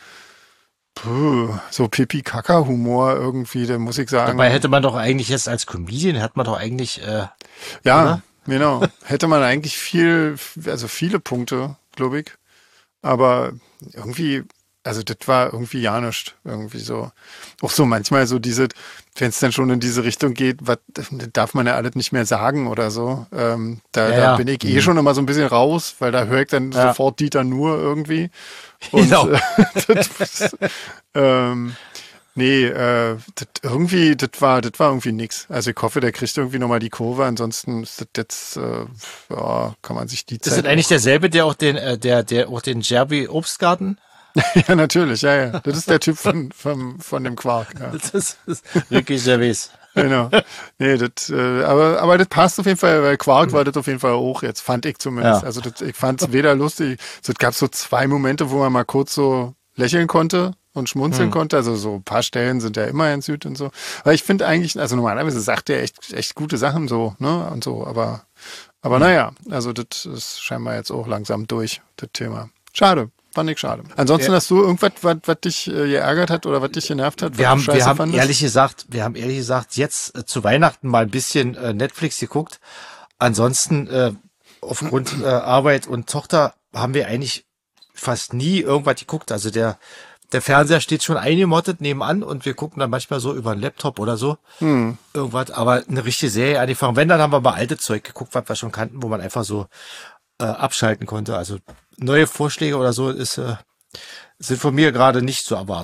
puh, so Pipi-Kaka-Humor irgendwie, da muss ich sagen. Dabei hätte man doch eigentlich jetzt als Comedian, hat man doch eigentlich äh, ja, oder? Genau. Hätte man eigentlich viel, also viele Punkte, glaube ich. Aber irgendwie, also das war irgendwie ja nichts. Irgendwie so. Auch so manchmal so diese, wenn es dann schon in diese Richtung geht, was darf man ja alles nicht mehr sagen oder so. Ähm, da, ja, da ja. bin ich eh mhm. schon immer so ein bisschen raus, weil da höre ich dann ja. sofort Dieter Nuhr irgendwie. Und genau. äh, das, ähm, nee, äh, das irgendwie, das war, das war irgendwie nix. Also ich hoffe, der kriegt irgendwie nochmal die Kurve. Ansonsten ist das jetzt, äh, ja, kann man sich die das Zeit. ist eigentlich derselbe, der auch den, äh, der, der auch den Jerby Obstgarten. Ja, natürlich, ja, ja. Das ist der Typ von, von, von dem Quark. Ja. Das ist, das ist Ricky Gervais. Genau. Nee, das, äh, aber, aber das passt auf jeden Fall, weil Quark war das auf jeden Fall auch jetzt, fand ich zumindest. Ja. Also das, ich fand es weder lustig, so, es gab so zwei Momente, wo man mal kurz so lächeln konnte und schmunzeln hm. konnte. Also so ein paar Stellen sind ja immer in Süd und so. Aber ich finde eigentlich, also normalerweise sagt er echt, echt gute Sachen so, ne, und so, aber, aber hm. naja, also das ist scheinbar jetzt auch langsam durch, das Thema. Schade. Fand ich schade. Ansonsten ja. hast du irgendwas, was, was dich äh, geärgert hat oder was dich genervt hat? Wir haben, wir haben ehrlich gesagt, wir haben ehrlich gesagt jetzt äh, zu Weihnachten mal ein bisschen äh, Netflix geguckt. Ansonsten äh, aufgrund äh, Arbeit und Tochter haben wir eigentlich fast nie irgendwas geguckt. Also der der Fernseher steht schon eingemottet nebenan und wir gucken dann manchmal so über einen Laptop oder so hm. irgendwas. Aber eine richtige Serie angefangen. Wenn, dann haben wir mal alte Zeug geguckt, was wir schon kannten, wo man einfach so äh, abschalten konnte. Also neue Vorschläge oder so ist, äh, sind von mir gerade nicht zu erwarten.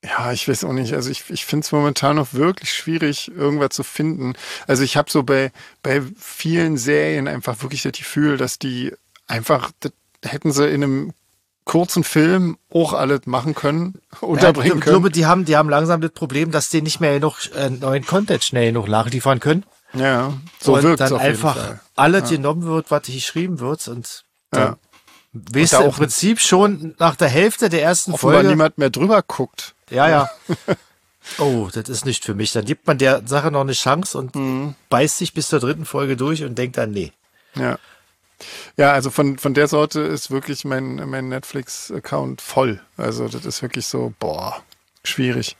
Ja, ich weiß auch nicht. Also ich, ich finde es momentan noch wirklich schwierig, irgendwas zu finden. Also ich habe so bei, bei vielen Serien einfach wirklich das Gefühl, dass die einfach, das hätten sie in einem kurzen Film auch alles machen können, unterbringen ja, ich können. glaube, die haben, die haben langsam das Problem, dass die nicht mehr noch äh, neuen Content schnell noch nachliefern können. Ja, so und wirkt dann auf einfach jeden Fall. alles Ja. genommen wird, was geschrieben wird und Ja. dann weißt du im Prinzip schon nach der Hälfte der ersten offenbar Folge. niemand mehr drüber guckt. Ja, ja. Oh, das ist nicht für mich. Dann gibt man der Sache noch eine Chance und Mhm. beißt sich bis zur dritten Folge durch und denkt dann, nee. Ja. Ja, also von, von der Sorte ist wirklich mein, mein Netflix-Account voll. Also das ist wirklich so, boah, schwierig.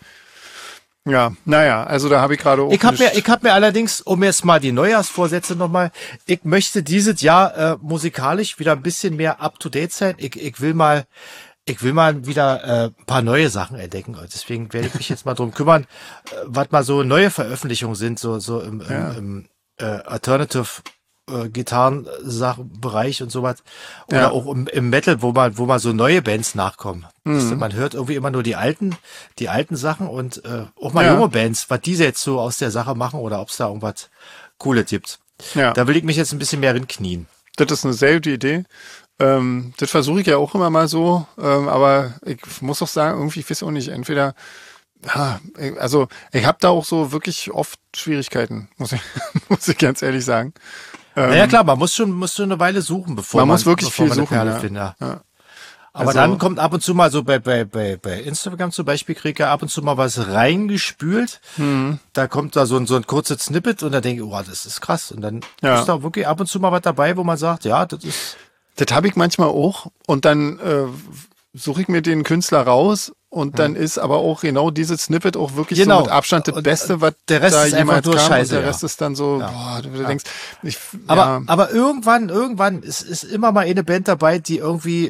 Ja, naja, also da habe ich gerade auch Ich habe nicht- mir, ich hab mir allerdings, um jetzt mal die Neujahrsvorsätze nochmal, ich möchte dieses Jahr äh, musikalisch wieder ein bisschen mehr up-to-date sein. Ich, ich will mal, ich will mal wieder äh, ein paar neue Sachen entdecken. Und deswegen werde ich mich jetzt mal drum kümmern, äh, was mal so neue Veröffentlichungen sind, so, so im, im, Ja. im äh, Alternative äh, Gitarren-Bereich und sowas. Oder Ja. auch im, im Metal, wo man, wo man so neue Bands nachkommen. Mhm. Weißt du, man hört irgendwie immer nur die alten, die alten Sachen und äh, auch mal Ja. junge Bands, was diese jetzt so aus der Sache machen oder ob es da irgendwas Cooles gibt. Ja. Da will ich mich jetzt ein bisschen mehr rinknien. Das ist eine sehr gute Idee. Ähm, das versuche ich ja auch immer mal so, ähm, aber ich muss auch sagen, irgendwie, ich weiß auch nicht, entweder, ja, also ich habe da auch so wirklich oft Schwierigkeiten, muss ich, muss ich ganz ehrlich sagen. Ähm, Naja klar, man muss schon, muss schon eine Weile suchen, bevor Man man, muss wirklich bevor viel man eine suchen, Perle ja. findet. Ja. Ja. Aber Also- dann kommt ab und zu mal so bei, bei, bei, bei Instagram zum Beispiel, krieg ich ab und zu mal was reingespült. Mhm. Da kommt da so ein, so ein kurzes Snippet und da denke ich, oh, das ist krass. Und dann Ja. ist da wirklich ab und zu mal was dabei, wo man sagt, ja, das ist, Das habe ich manchmal auch und dann äh, suche ich mir den Künstler raus und dann ist aber auch genau dieses Snippet auch wirklich Genau. so mit Abstand das Und Beste, was der Rest da ist einfach jemals nur kam Scheiße, und der ja. Rest ist dann so, Ja. boah, du, du denkst, ich, aber, ja, aber irgendwann, irgendwann ist, ist immer mal eine Band dabei, die irgendwie,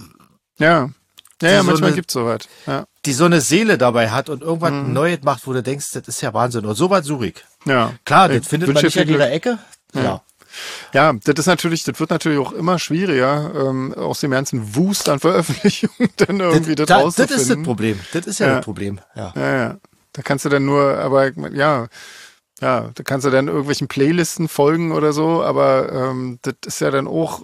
ja, ja, ja so manchmal eine- gibt's sowas, ja, die so eine Seele dabei hat und irgendwas Mhm. Neues macht, wo du denkst, das ist ja Wahnsinn. Und so was suche ich. ja. Klar, Ich das findet wünsche man dir nicht an viel jeder Glück. Ecke. Ja. Ja, das ist natürlich, das wird natürlich auch immer schwieriger, ähm, aus dem ganzen Wust an Veröffentlichungen dann irgendwie das, da, das rauszufinden. ist das Problem. Das ist ja, Ja. das Problem. Ja. Ja, ja. Da kannst du dann nur, aber ja, ja, da kannst du dann irgendwelchen Playlisten folgen oder so, aber ähm, das ist ja dann auch,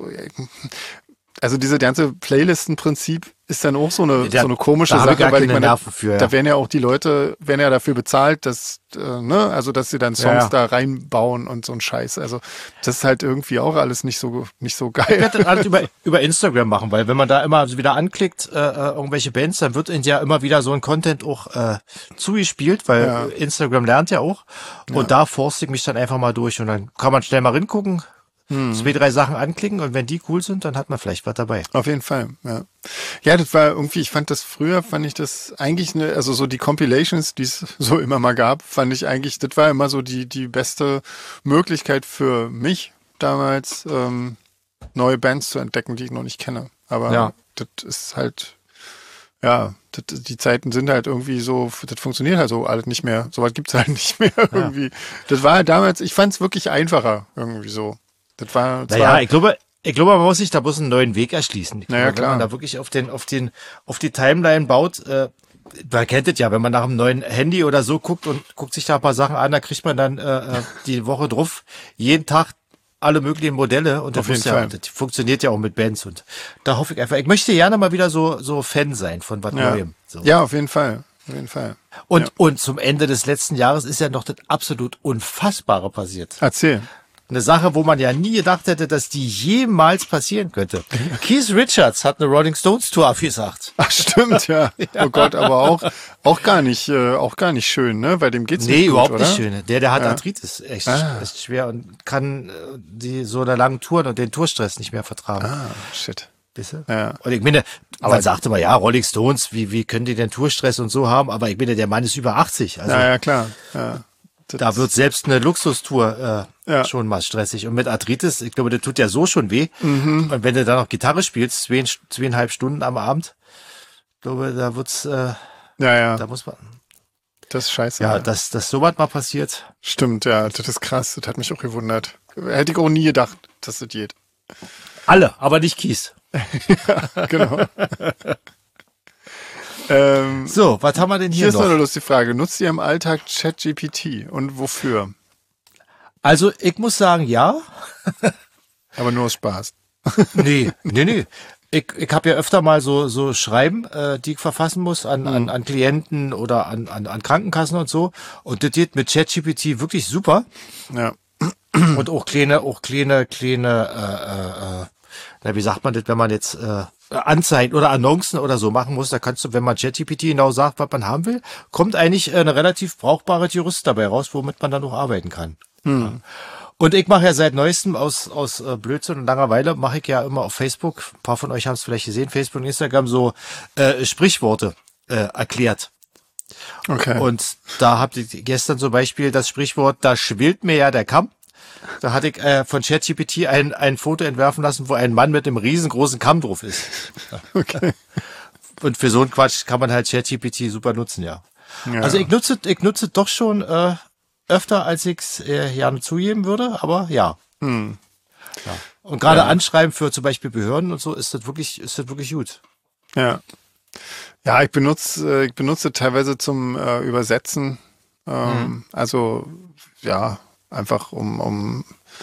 also diese ganze Playlisten-Prinzip ist dann auch so eine, Da- so eine komische da hab ich Sache, gar weil ich keine meine, Nerven für, ja. da werden ja auch die Leute, werden ja dafür bezahlt, dass, äh, ne, also dass sie dann Songs Ja, ja. da reinbauen und so ein Scheiß. Also das ist halt irgendwie auch alles nicht so, nicht so Ich geil. werde das alles über, über Instagram machen, weil wenn man da immer wieder anklickt, äh, äh, irgendwelche Bands, dann wird ihnen ja immer wieder so ein Content auch äh, zugespielt, weil Ja. Instagram lernt ja auch. Und da forste ich mich dann einfach mal durch und dann kann man schnell mal hingucken, Hm. zwei, drei Sachen anklicken und wenn die cool sind, dann hat man vielleicht was dabei. Auf jeden Fall, ja. Ja, das war irgendwie, ich fand das früher, fand ich das eigentlich eine, also so die Compilations, die es so immer mal gab, fand ich eigentlich, das war immer so die, die beste Möglichkeit für mich damals, ähm, neue Bands zu entdecken, die ich noch nicht kenne. Aber Ja. das ist halt, ja, das, die Zeiten sind halt irgendwie so, das funktioniert halt so alles nicht mehr. Sowas gibt's halt nicht mehr irgendwie. Das war halt damals, ich fand es wirklich einfacher irgendwie so. Das war zwar, Naja, ich glaube, ich glaube, man muss sich da bloß einen neuen Weg erschließen. Ich Naja, glaube, wenn klar. man da wirklich auf den, auf den, auf die Timeline baut, äh, man kennt es ja, wenn man nach einem neuen Handy oder so guckt und guckt sich da ein paar Sachen an, da kriegt man dann äh, äh, die Woche drauf jeden Tag alle möglichen Modelle und das, Auf jeden ist ja, Fall. das funktioniert ja auch mit Bands und da hoffe ich einfach, ich möchte gerne mal wieder so, so Fan sein von was ja. Neuem. So. Ja, auf jeden Fall. Auf jeden Fall. Und, ja. und zum Ende des letzten Jahres ist ja noch das absolut Unfassbare passiert. Erzähl. Eine Sache, wo man ja nie gedacht hätte, dass die jemals passieren könnte. Keith Richards hat eine Rolling Stones Tour abgesagt. Ach, stimmt, ja. Oh Gott, aber auch, auch gar nicht, äh, auch gar nicht schön, ne? Bei dem geht's Nee, nicht gut, überhaupt oder? nicht schön. Der, der hat Ja. Arthritis. Echt, Ah. echt schwer und kann äh, die so einer langen Touren und den Tourstress nicht mehr vertragen. Ah, shit. Weißt du? Ja. Und ich meine, Aber- man sagte mal, ja, Rolling Stones, wie, wie können die denn Tourstress und so haben? Aber ich meine, der Mann ist über achtzig. Also Ja, ja, klar. Ja. Das da wird selbst eine Luxustour äh, Ja. schon mal stressig. Und mit Arthritis, ich glaube, das tut ja so schon weh. Mhm. Und wenn du da noch Gitarre spielst, zwei, zweieinhalb Stunden am Abend, ich glaube, da wird's, äh, ja, ja, da muss man, das ist scheiße. ja, dass, dass sowas mal passiert. Stimmt, ja, das ist krass. Das hat mich auch gewundert. Hätte ich auch nie gedacht, dass das geht. Alle, aber nicht Kies. Genau. ähm, so, was haben wir denn hier, hier noch? Hier ist noch? eine lustige Frage. Nutzt ihr im Alltag ChatGPT und wofür? Also, ich muss sagen, ja. Aber nur aus Spaß. nee, nee, nee. Ich, ich habe ja öfter mal so so Schreiben, äh, die ich verfassen muss an, mhm. an, an Klienten oder an, an, an Krankenkassen und so. Und das geht mit ChatGPT wirklich super. Ja. Und auch kleine, auch kleine, kleine, äh, äh, na, wie sagt man das, wenn man jetzt äh, Anzeigen oder Annoncen oder so machen muss, da kannst du, wenn man ChatGPT genau sagt, was man haben will, kommt eigentlich eine relativ brauchbare Jurist dabei raus, womit man dann auch arbeiten kann. Mhm. Ja. Und ich mache ja seit neuestem aus aus äh, Blödsinn und Langeweile mache ich ja immer auf Facebook, ein paar von euch haben es vielleicht gesehen, Facebook und Instagram so äh, Sprichworte äh, erklärt. Okay. Und da habt ihr gestern zum Beispiel das Sprichwort, da schwillt mir ja der Kamm. Da hatte ich äh, von ChatGPT ein ein Foto entwerfen lassen, wo ein Mann mit einem riesengroßen Kamm drauf ist. Okay. Und für so einen Quatsch kann man halt ChatGPT super nutzen, ja. ja. Also ich nutze ich nutze doch schon äh, öfter, als ich es äh, gerne zugeben würde, aber ja. Hm. ja. Und gerade ja. Anschreiben für zum Beispiel Behörden und so ist das wirklich, ist das wirklich gut. Ja. Ja, ich benutze, ich benutze teilweise zum äh, Übersetzen. Ähm, mhm. Also, ja, einfach um, um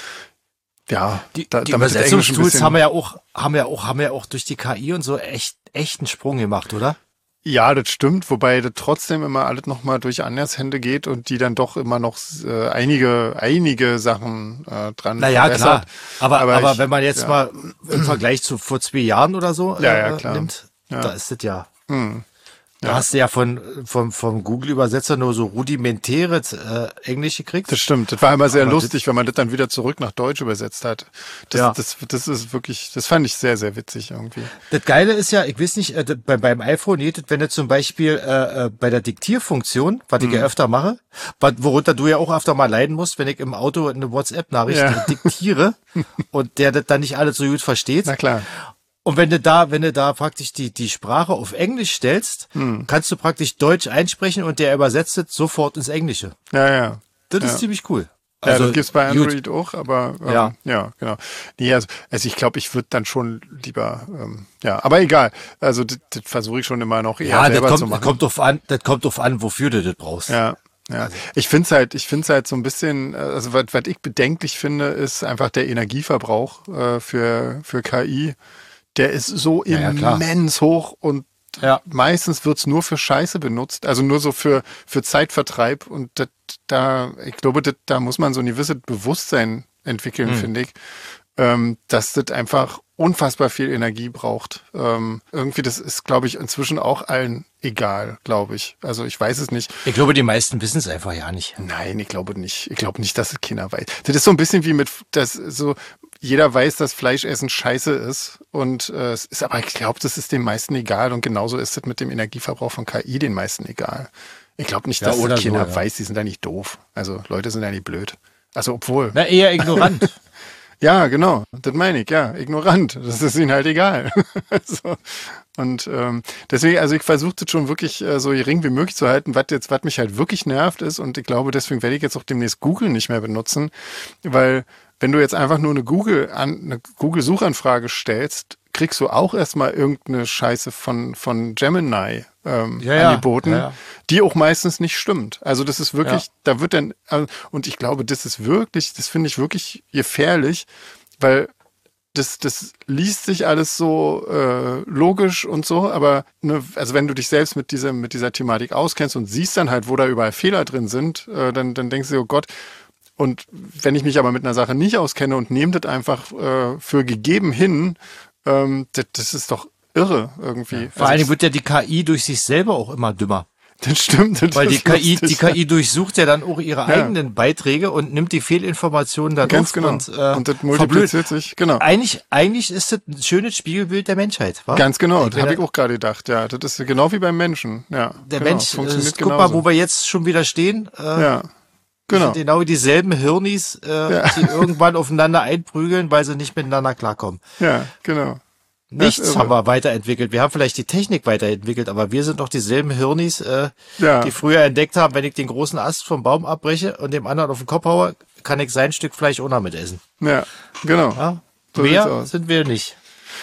ja, die, da, die Übersetzungstools haben wir ja auch, haben wir auch, haben wir auch durch die K I und so echt, echt einen Sprung gemacht, oder? Ja, das stimmt, wobei das trotzdem immer alles nochmal durch Anjas Hände geht und die dann doch immer noch äh, einige einige Sachen äh, dran naja, verbessert. Klar. Aber, aber, aber ich, wenn man jetzt ja. mal im Vergleich zu vor zwei Jahren oder so ja, äh, ja, klar. nimmt, ja. da ist das ja... Hm. Da ja. hast du ja von vom, vom Google-Übersetzer nur so rudimentäre äh, Englisch gekriegt. Das stimmt. Das war immer sehr aber lustig, das, wenn man das dann wieder zurück nach Deutsch übersetzt hat. Das, ja. das, das ist wirklich, das fand ich sehr, sehr witzig irgendwie. Das Geile ist ja, ich weiß nicht, äh, bei, beim iPhone geht das, wenn du zum Beispiel äh, bei der Diktierfunktion, was ich hm. ja öfter mache, worunter du ja auch öfter mal leiden musst, wenn ich im Auto eine WhatsApp-Nachricht ja. diktiere und der das dann nicht alles so gut versteht. Na klar. Und wenn du da, wenn du da praktisch die, die Sprache auf Englisch stellst, hm. kannst du praktisch Deutsch einsprechen und der übersetzt es sofort ins Englische. Ja, ja. Das ja. ist ziemlich cool. Also, ja, das gibt's bei Android gut. auch, aber ähm, ja. ja, genau. Nee, also, also ich glaube, ich würde dann schon lieber, ähm, ja, aber egal. Also das, das versuche ich schon immer noch eher ja, selber das kommt, zu machen. Das kommt drauf an, das kommt drauf an, wofür du das brauchst. Ja. Ja, ich finde es halt, ich finde es halt so ein bisschen, also was, was ich bedenklich finde, ist einfach der Energieverbrauch äh, für für K I. Der ist so ja, immens ja, hoch und ja. meistens wird's nur für Scheiße benutzt, also nur so für für Zeitvertreib und das, da, ich glaube, das, da muss man so ein gewisses Bewusstsein entwickeln, hm. finde ich, ähm, dass das einfach unfassbar viel Energie braucht. Ähm, irgendwie, das ist, glaube ich, inzwischen auch allen egal, glaube ich. Also ich weiß es nicht. Ich glaube, die meisten wissen es einfach ja nicht. Nein, ich glaube nicht. Ich glaube nicht, dass es keiner weiß. Das ist so ein bisschen wie mit, das so, jeder weiß, dass Fleischessen scheiße ist und äh, es ist, aber ich glaube, das ist den meisten egal und genauso ist es mit dem Energieverbrauch von K I den meisten egal. Ich glaube nicht, dass ja, das keiner so, ja. weiß, die sind da nicht doof. Also Leute sind da nicht blöd. Also obwohl. Na, eher ignorant. Ja, genau. Das meine ich, ja. Ignorant. Das ist ihnen halt egal. so. Und ähm, deswegen, also ich versuche das schon wirklich äh, so gering wie möglich zu halten. Was jetzt, was mich halt wirklich nervt ist, und ich glaube, deswegen werde ich jetzt auch demnächst Google nicht mehr benutzen, weil wenn du jetzt einfach nur eine Google an, eine Google-Suchanfrage stellst, kriegst du auch erstmal irgendeine Scheiße von, von Gemini ähm, ja, ja. angeboten, ja, ja. die auch meistens nicht stimmt. Also das ist wirklich, ja. da wird dann, und ich glaube, das ist wirklich, das finde ich wirklich gefährlich, weil das, das liest sich alles so äh, logisch und so, aber ne, also wenn du dich selbst mit dieser, mit dieser Thematik auskennst und siehst dann halt, wo da überall Fehler drin sind, äh, dann, dann denkst du, oh Gott. Und wenn ich mich aber mit einer Sache nicht auskenne und nehme das einfach äh, für gegeben hin, ähm, das, das ist doch irre irgendwie. Ja, vor also allem wird ja die K I durch sich selber auch immer dümmer. Das stimmt. Das Weil die K I, lustig, die K I durchsucht ja dann auch ihre ja. eigenen Beiträge und nimmt die Fehlinformationen da Ganz genau. Und, äh, und das multipliziert sich, genau. Eigentlich, eigentlich ist das ein schönes Spiegelbild der Menschheit, wa? Ganz genau, das habe ich auch gerade gedacht, ja. Das ist genau wie beim Menschen, ja. Der genau. Mensch, funktioniert guck genauso. Mal, wo wir jetzt schon wieder stehen. Äh, ja. Genau. Genau dieselben Hirnis, äh, ja. die irgendwann aufeinander einprügeln, weil sie nicht miteinander klarkommen. Ja, genau. Nichts haben wir weiterentwickelt. Wir haben vielleicht die Technik weiterentwickelt, aber wir sind doch dieselben Hirnis, äh, ja. die früher entdeckt haben, wenn ich den großen Ast vom Baum abbreche und dem anderen auf den Kopf haue, kann ich sein Stück Fleisch auch noch mitessen. Ja, genau. Ja? So Mehr sind wir nicht.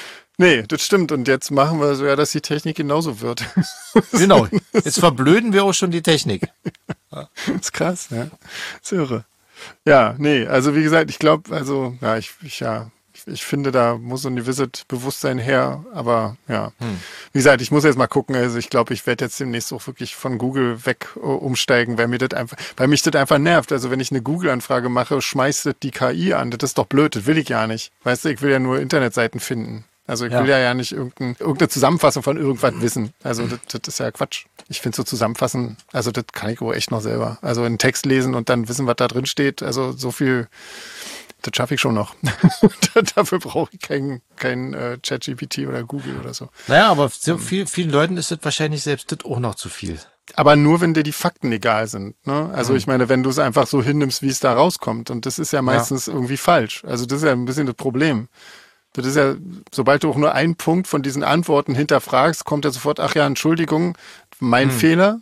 Nee, das stimmt. Und jetzt machen wir so, ja, dass die Technik genauso wird. Genau. Jetzt verblöden wir auch schon die Technik. Das ist krass, ja. Das ist irre. Ja, nee, also wie gesagt, ich glaube, also, ja, ich, ich, ja, ich, ich finde, da muss so ein gewisses Bewusstsein her, aber ja. Hm. Wie gesagt, ich muss jetzt mal gucken, also ich glaube, ich werde jetzt demnächst auch wirklich von Google weg uh, umsteigen, weil mir das einfach, weil mich das einfach nervt. Also wenn ich eine Google-Anfrage mache, schmeißt das die K I an, das ist doch blöd, das will ich ja nicht. Weißt du, ich will ja nur Internetseiten finden. Also ich ja. will ja ja nicht irgendein, irgendeine Zusammenfassung von irgendwas wissen. Also das, das ist ja Quatsch. Ich finde so zusammenfassen, also das kann ich auch echt noch selber. Also einen Text lesen und dann wissen, was da drin steht. Also so viel, das schaffe ich schon noch. Dafür brauche ich kein, kein äh, ChatGPT oder Google oder so. Naja, aber so viel, vielen Leuten ist das wahrscheinlich selbst das auch noch zu viel. Aber nur, wenn dir die Fakten egal sind. Ne? Also mhm. ich meine, wenn du es einfach so hinnimmst, wie es da rauskommt. Und das ist ja meistens ja. irgendwie falsch. Also das ist ja ein bisschen das Problem. Das ist ja, sobald du auch nur einen Punkt von diesen Antworten hinterfragst, kommt ja sofort, ach ja, Entschuldigung, mein hm. Fehler.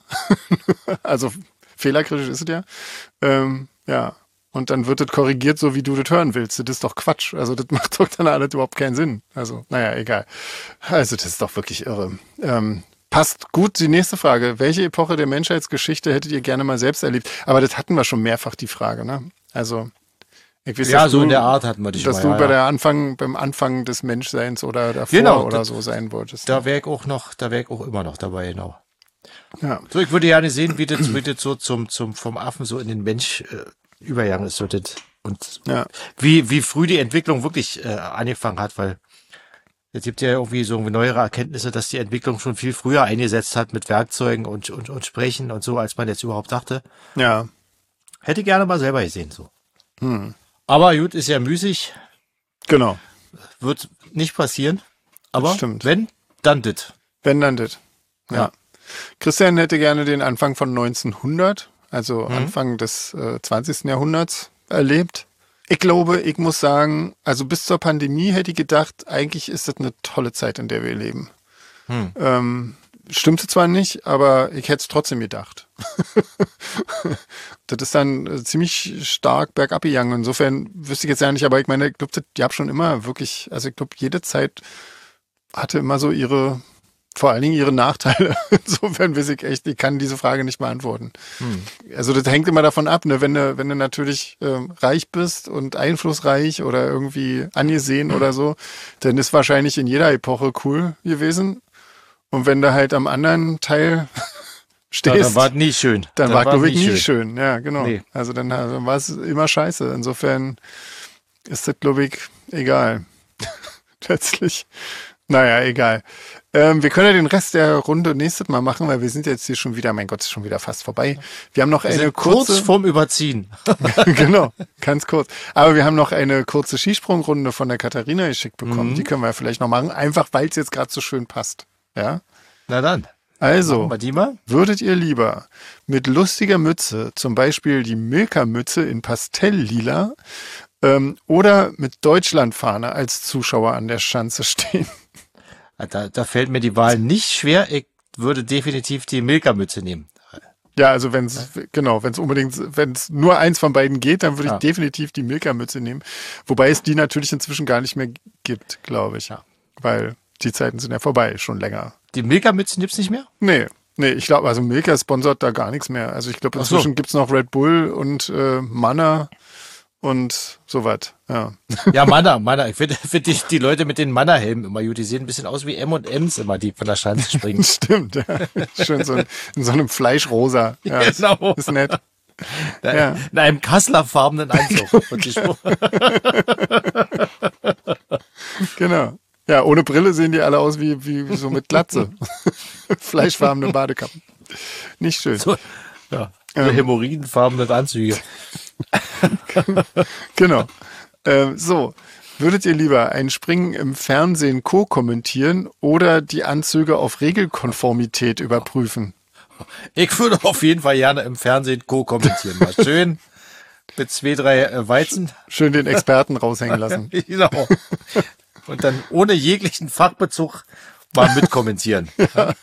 Also fehlerkritisch ist es ja. Ähm, ja. Und dann wird das korrigiert, so wie du das hören willst. Das ist doch Quatsch. Also das macht doch dann alles überhaupt keinen Sinn. Also, naja, egal. Also das ist doch wirklich irre. Ähm, passt gut die nächste Frage. Welche Epoche der Menschheitsgeschichte hättet ihr gerne mal selbst erlebt? Aber das hatten wir schon mehrfach, die Frage, ne? Also Ich weiß, ja, so du, in der Art hatten wir dich Dass mal, du ja, bei ja. der Anfang, beim Anfang des Menschseins oder davor genau, oder das, so sein wolltest. Da wäre ich auch noch, da wäre ich auch immer noch dabei, genau. Ja. So, ich würde gerne sehen, wie das, wie das so zum, zum, vom Affen so in den Mensch äh, übergegangen ist, so das, und ja. wie, wie früh die Entwicklung wirklich äh, angefangen hat, weil es gibt ja irgendwie so neuere Erkenntnisse, dass die Entwicklung schon viel früher eingesetzt hat mit Werkzeugen und, und, und Sprechen und so, als man jetzt überhaupt dachte. Ja. Hätte gerne mal selber gesehen, so. Hm. Aber gut, ist ja müßig. Genau. Wird nicht passieren. Aber stimmt. wenn, dann dit. Wenn, dann dit. Ja. ja. Christian hätte gerne den Anfang von neunzehnhundert, also mhm. Anfang des äh, zwanzigsten Jahrhunderts erlebt. Ich glaube, ich muss sagen, also bis zur Pandemie hätte ich gedacht, eigentlich ist das eine tolle Zeit, in der wir leben. Hm. Ähm, stimmte zwar nicht, aber ich hätte es trotzdem gedacht. Das ist dann ziemlich stark bergab gegangen. Insofern wüsste ich jetzt ja nicht, aber ich meine, ich glaube, die haben schon immer wirklich, also ich glaube, jede Zeit hatte immer so ihre, vor allen Dingen ihre Nachteile. Insofern weiß ich echt, ich kann diese Frage nicht beantworten. Hm. Also das hängt immer davon ab, ne? Wenn du, wenn du natürlich äh, reich bist und einflussreich oder irgendwie angesehen hm. oder so, dann ist wahrscheinlich in jeder Epoche cool gewesen. Und wenn du halt am anderen Teil stehst, ja, dann war es nie schön. Dann, dann war, glaube ich, nie schön. schön. Ja, genau. Nee. Also dann, dann war es immer scheiße. Insofern ist das, glaube ich, egal. Letztlich. Naja, egal. Ähm, wir können ja den Rest der Runde nächstes Mal machen, weil wir sind jetzt hier schon wieder, mein Gott, ist schon wieder fast vorbei. Wir haben noch wir eine kurze... kurz vorm Überziehen. Genau, ganz kurz. Aber wir haben noch eine kurze Skisprungrunde von der Katharina geschickt bekommen. Mhm. Die können wir vielleicht noch machen, einfach weil es jetzt gerade so schön passt. Ja? Na dann. Also, wir die mal. Würdet ihr lieber mit lustiger Mütze, zum Beispiel die Milka-Mütze in Pastelllila, ähm, oder mit Deutschlandfahne als Zuschauer an der Schanze stehen? Da, da fällt mir die Wahl nicht schwer. Ich würde definitiv die Milka-Mütze nehmen. Ja, also wenn es, ja. genau, wenn es unbedingt, wenn es nur eins von beiden geht, dann würde ich ja. definitiv die Milka-Mütze nehmen. Wobei es die natürlich inzwischen gar nicht mehr gibt, glaube ich. Ja. Weil die Zeiten sind ja vorbei, schon länger. Die Milka-Mützen gibt's nicht mehr? Nee. Nee, ich glaube, also Milka sponsert da gar nichts mehr. Also ich glaube, inzwischen so. gibt's noch Red Bull und äh, Manna und sowas. Ja, ja, Manna, Manna. Ich finde find die, die Leute mit den Manna-Helmen immer gut. Die sehen ein bisschen aus wie M und M's immer, die von der Schanze springen. Stimmt, ja. Schön so in, in so einem Fleischrosa. Ja, genau. Ist, ist nett. Da, ja. In einem Kassler-farbenen Anzug. Genau. Ja, ohne Brille sehen die alle aus wie, wie so mit Glatze. Fleischfarbene Badekappen. Nicht schön. So, ja, so ähm. hämorrhoidenfarbene Anzüge. Genau. Ähm, so, würdet ihr lieber ein Springen im Fernsehen co-kommentieren oder die Anzüge auf Regelkonformität überprüfen? Ich würde auf jeden Fall gerne im Fernsehen co-kommentieren. Mal schön mit zwei, drei äh, Weizen. Schön den Experten raushängen lassen. Genau. Und dann ohne jeglichen Fachbezug mal mitkommentieren. Ja,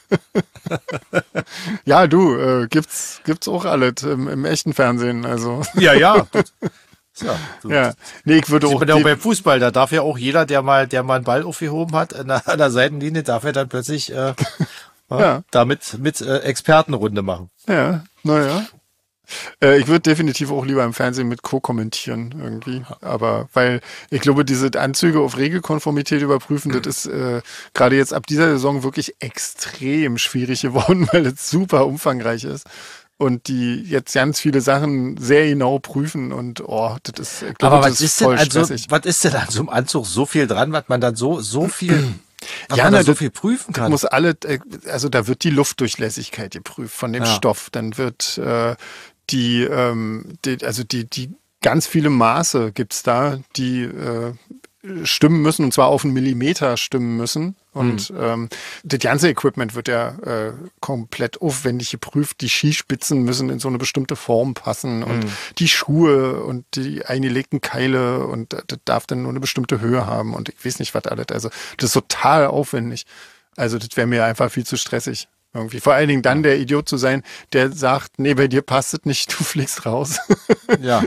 ja du, äh, gibt's, gibt's auch alles im, im echten Fernsehen. Also. Ja, ja. Ja, so. Ja. Nee, ich würde Sieht auch, man ja auch beim Fußball, da darf ja auch jeder, der mal, der mal einen Ball aufgehoben hat, an der, an der Seitenlinie, darf er dann plötzlich äh, ja. damit mit äh, Expertenrunde machen. Ja, naja. Äh, ich würde definitiv auch lieber im Fernsehen mit Co-kommentieren irgendwie. Aber weil ich glaube, diese Anzüge auf Regelkonformität überprüfen, das ist äh, gerade jetzt ab dieser Saison wirklich extrem schwierig geworden, weil es super umfangreich ist. Und die jetzt ganz viele Sachen sehr genau prüfen und oh, das ist, ich glaube, aber was das ist ist voll denn also, stressig. was ist denn an so einem Anzug so viel dran, was man dann so, so viel, was Ja, man na, dann so das- viel prüfen kann? Muss alle, äh, also da wird die Luftdurchlässigkeit geprüft von dem Ja. Stoff. Dann wird äh, die, ähm, die, also die, die ganz viele Maße gibt's da, die äh, stimmen müssen, und zwar auf einen Millimeter stimmen müssen. Und ähm, das ganze Equipment wird ja äh, komplett aufwendig geprüft. Die Skispitzen müssen in so eine bestimmte Form passen und die Schuhe und die eingelegten Keile, und das darf dann nur eine bestimmte Höhe haben und ich weiß nicht, was alles. Also das ist total aufwendig. Also das wäre mir einfach viel zu stressig. Irgendwie. Vor allen Dingen dann der Idiot zu sein, der sagt, nee, bei dir passt es nicht, du fliegst raus. Ja.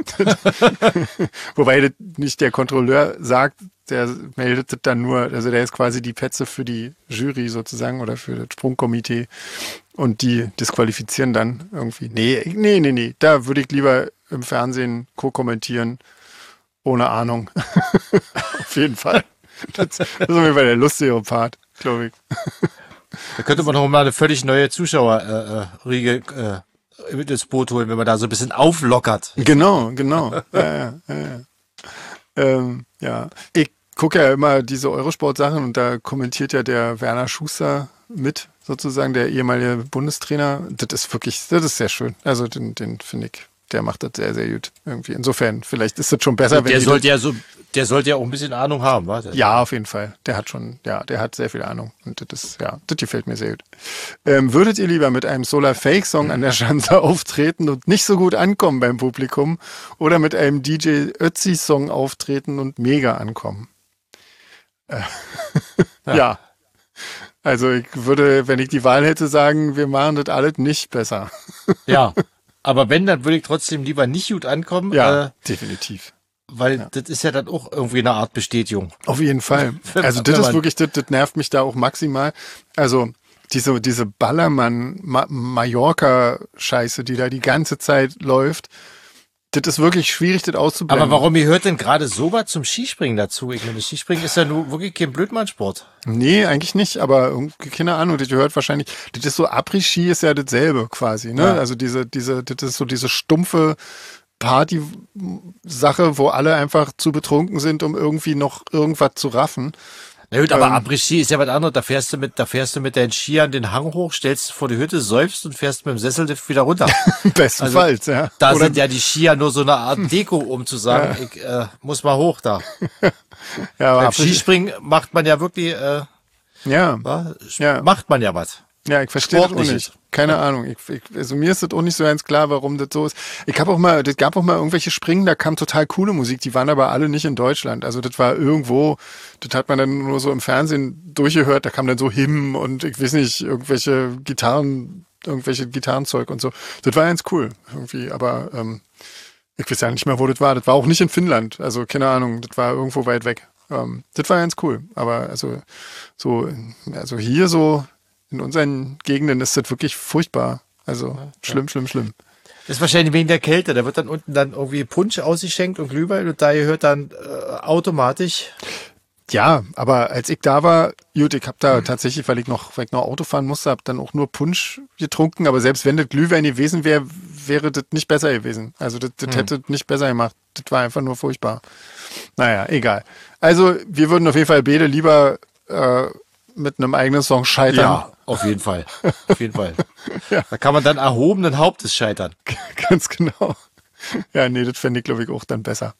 Wobei das nicht der Kontrolleur sagt, der meldet das dann nur, also der ist quasi die Petze für die Jury sozusagen oder für das Sprungkomitee und die disqualifizieren dann irgendwie. Nee, nee, nee, nee, da würde ich lieber im Fernsehen co-kommentieren, ohne Ahnung. Auf jeden Fall. Das, das ist auf jeden Fall der lustige Part, glaube ich. Da könnte man noch mal eine völlig neue Zuschauerriege äh, mit ins Boot holen, wenn man da so ein bisschen auflockert. Genau, genau. Ja, ja, ja, ja. Ähm, ja. Ich gucke ja immer diese Eurosport-Sachen und da kommentiert ja der Werner Schuster mit, sozusagen, der ehemalige Bundestrainer. Das ist wirklich, das ist sehr schön. Also den, den finde ich, der macht das sehr, sehr gut irgendwie. Insofern, vielleicht ist das schon besser, wenn Der die sollte ja so, der sollte ja auch ein bisschen Ahnung haben, was? Ja, auf jeden Fall. Der hat schon, ja, der hat sehr viel Ahnung. Und das ist, ja, das gefällt mir sehr gut. Ähm, würdet ihr lieber mit einem Solar Fake Song an der Schanze auftreten und nicht so gut ankommen beim Publikum oder mit einem D J Ötzi Song auftreten und mega ankommen? Äh, ja. ja. Also ich würde, wenn ich die Wahl hätte, sagen, wir machen das alles nicht besser. Ja. Aber wenn, dann würde ich trotzdem lieber nicht gut ankommen. Ja, äh, definitiv. Weil Ja. das ist ja dann auch irgendwie eine Art Bestätigung. Auf jeden Fall. Wenn- Also wenn das ist man- wirklich, das, das nervt mich da auch maximal. Also diese, diese Ballermann-Mallorca-Scheiße, die da die ganze Zeit läuft, das ist wirklich schwierig, das auszublenden. Aber warum gehört denn gerade sowas zum Skispringen dazu? Ich meine, Skispringen ist ja nur wirklich kein Blödmannsport. Nee, eigentlich nicht, aber irgendwie, keine Ahnung, das gehört wahrscheinlich, das ist so, Après-Ski ist ja dasselbe quasi, ne? Ja. Also diese, diese, das ist so diese stumpfe Party-Sache, wo alle einfach zu betrunken sind, um irgendwie noch irgendwas zu raffen. Na gut, aber Ähm. Après-Ski ist ja was anderes. Da fährst du mit, da fährst du mit deinen Skiern den Hang hoch, stellst vor die Hütte, säufst und fährst mit dem Sessellift wieder runter. Bestenfalls, ja. Da Oder, sind ja die Skier nur so eine Art Deko, um zu sagen, ich äh, muss mal hoch da. ja, aber Beim Après- Skispringen macht man ja wirklich, äh, ja. wa? Ja. macht man ja was. Ja, ich verstehe das auch Sportliches. nicht. Keine Ahnung. Ich, ich, also mir ist das auch nicht so ganz klar, warum das so ist. Ich habe auch mal, das gab auch mal irgendwelche Springen, da kam total coole Musik, die waren aber alle nicht in Deutschland. Also das war irgendwo, das hat man dann nur so im Fernsehen durchgehört, da kam dann so Hymnen und ich weiß nicht, irgendwelche Gitarren, irgendwelche Gitarrenzeug und so. Das war ganz cool irgendwie, aber ähm, ich weiß ja nicht mehr, wo das war. Das war auch nicht in Finnland. Also keine Ahnung, das war irgendwo weit weg. Ähm, das war ganz cool. Aber also so, also hier so in unseren Gegenden ist das wirklich furchtbar. Also schlimm, schlimm, schlimm. Das ist wahrscheinlich wegen der Kälte. Da wird dann unten dann irgendwie Punsch ausgeschenkt und Glühwein und da gehört dann äh, automatisch. Ja, aber als ich da war, gut, ich habe da tatsächlich, weil ich noch, weil ich noch Auto fahren musste, habe dann auch nur Punsch getrunken. Aber selbst wenn das Glühwein gewesen wäre, wäre das nicht besser gewesen. Also das, das hätte nicht besser gemacht. Das war einfach nur furchtbar. Naja, egal. Also wir würden auf jeden Fall beide lieber äh, mit einem eigenen Song scheitern. Ja, auf jeden Fall. Auf jeden Fall. Ja. Da kann man dann erhobenen Hauptes scheitern. Ganz genau. Ja, nee, das fände ich, glaube ich, auch dann besser.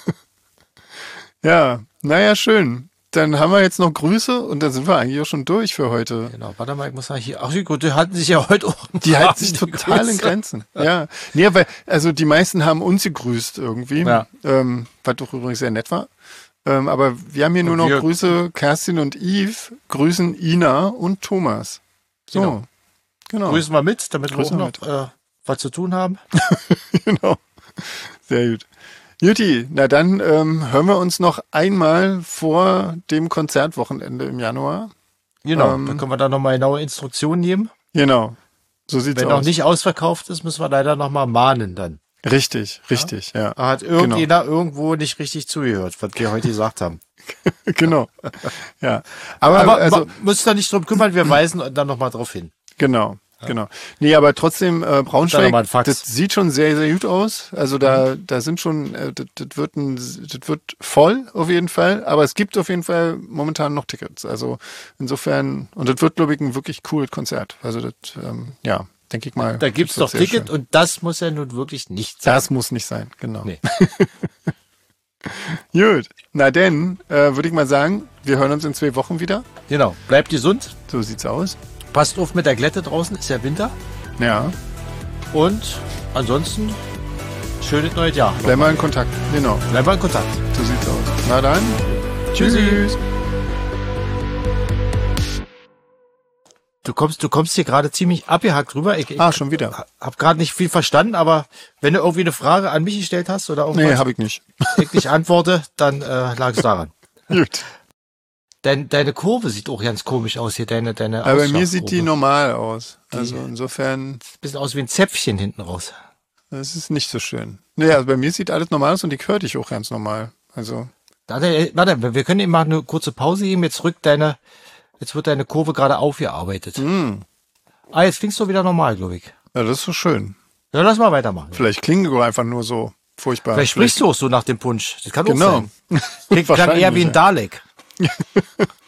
Ja, naja, schön. Dann haben wir jetzt noch Grüße und dann sind wir eigentlich auch schon durch für heute. Genau, warte mal, ich muss mal hier. Ach, die gut, die halten sich ja heute auch. Die halten sich total in Grenzen. Ja. Nee, weil, also die meisten haben uns gegrüßt irgendwie. Ja. Ähm, was doch übrigens sehr nett war. Ähm, aber wir haben hier nur Und noch wir- Grüße. Kerstin und Yves grüßen Ina und Thomas. So. Genau. Genau. Grüßen wir mit, damit Grüßen wir wir auch noch äh, was zu tun haben. Genau. Sehr gut. Juti, na dann ähm, hören wir uns noch einmal vor dem Konzertwochenende im Januar. Genau, ähm, dann können wir da nochmal genaue Instruktionen geben. Genau, so sieht's Wenn aus. Wenn noch nicht ausverkauft ist, müssen wir leider nochmal mahnen dann. Richtig, richtig, ja. ja. Da hat irgendjemand genau. irgendwo nicht richtig zugehört, was wir heute gesagt haben. Genau, ja. Aber, aber also, muss da nicht drum kümmern, wir weisen dann nochmal drauf hin. Genau. Ja. Genau. Nee, aber trotzdem, äh, Braunschweig, das sieht schon sehr, sehr gut aus. Also da, mhm. da sind schon, äh, das, das wird ein, das wird voll auf jeden Fall. Aber es gibt auf jeden Fall momentan noch Tickets. Also insofern, und das wird, glaube ich, ein wirklich cooles Konzert. Also das, ähm, ja, denke ich mal. Da gibt's doch Ticket schön. Und das muss ja nun wirklich nicht sein. Das muss nicht sein, genau. Nee. Gut, na denn, äh, würde ich mal sagen, wir hören uns in zwei Wochen wieder. Genau, bleibt gesund. So sieht's aus. Passt auf mit der Glätte draußen, ist ja Winter. Ja. Und ansonsten, schönes neues Jahr. Bleiben wir in Kontakt, genau. Bleiben wir in Kontakt. So sieht's aus. Na dann, tschüssi. Tschüss. Du kommst, du kommst hier gerade ziemlich abgehackt rüber. Ich, ich ah, schon wieder. Hab gerade nicht viel verstanden, aber wenn du irgendwie eine Frage an mich gestellt hast oder irgendwas, nee, hab ich nicht. Ich nicht antworte, dann äh, lag es daran. Gut. Dein, deine Kurve sieht auch ganz komisch aus hier, deine, deine Aber bei mir sieht die normal aus. Also die, insofern. Bisschen aus wie ein Zäpfchen hinten raus. Das ist nicht so schön. Nee, also bei mir sieht alles normal aus und ich höre dich auch ganz normal. Also. Warte, warte, wir können eben mal eine kurze Pause geben. Jetzt rückt deine, jetzt wird deine Kurve gerade aufgearbeitet. Mm. Ah, jetzt klingst du wieder normal, glaube ich. Ja, das ist so schön. Ja, lass mal weitermachen. Vielleicht klingen du einfach nur so furchtbar. Vielleicht sprichst du auch so nach dem Punsch. Das kann genau. auch sein. Klingt eher wie ein Dalek.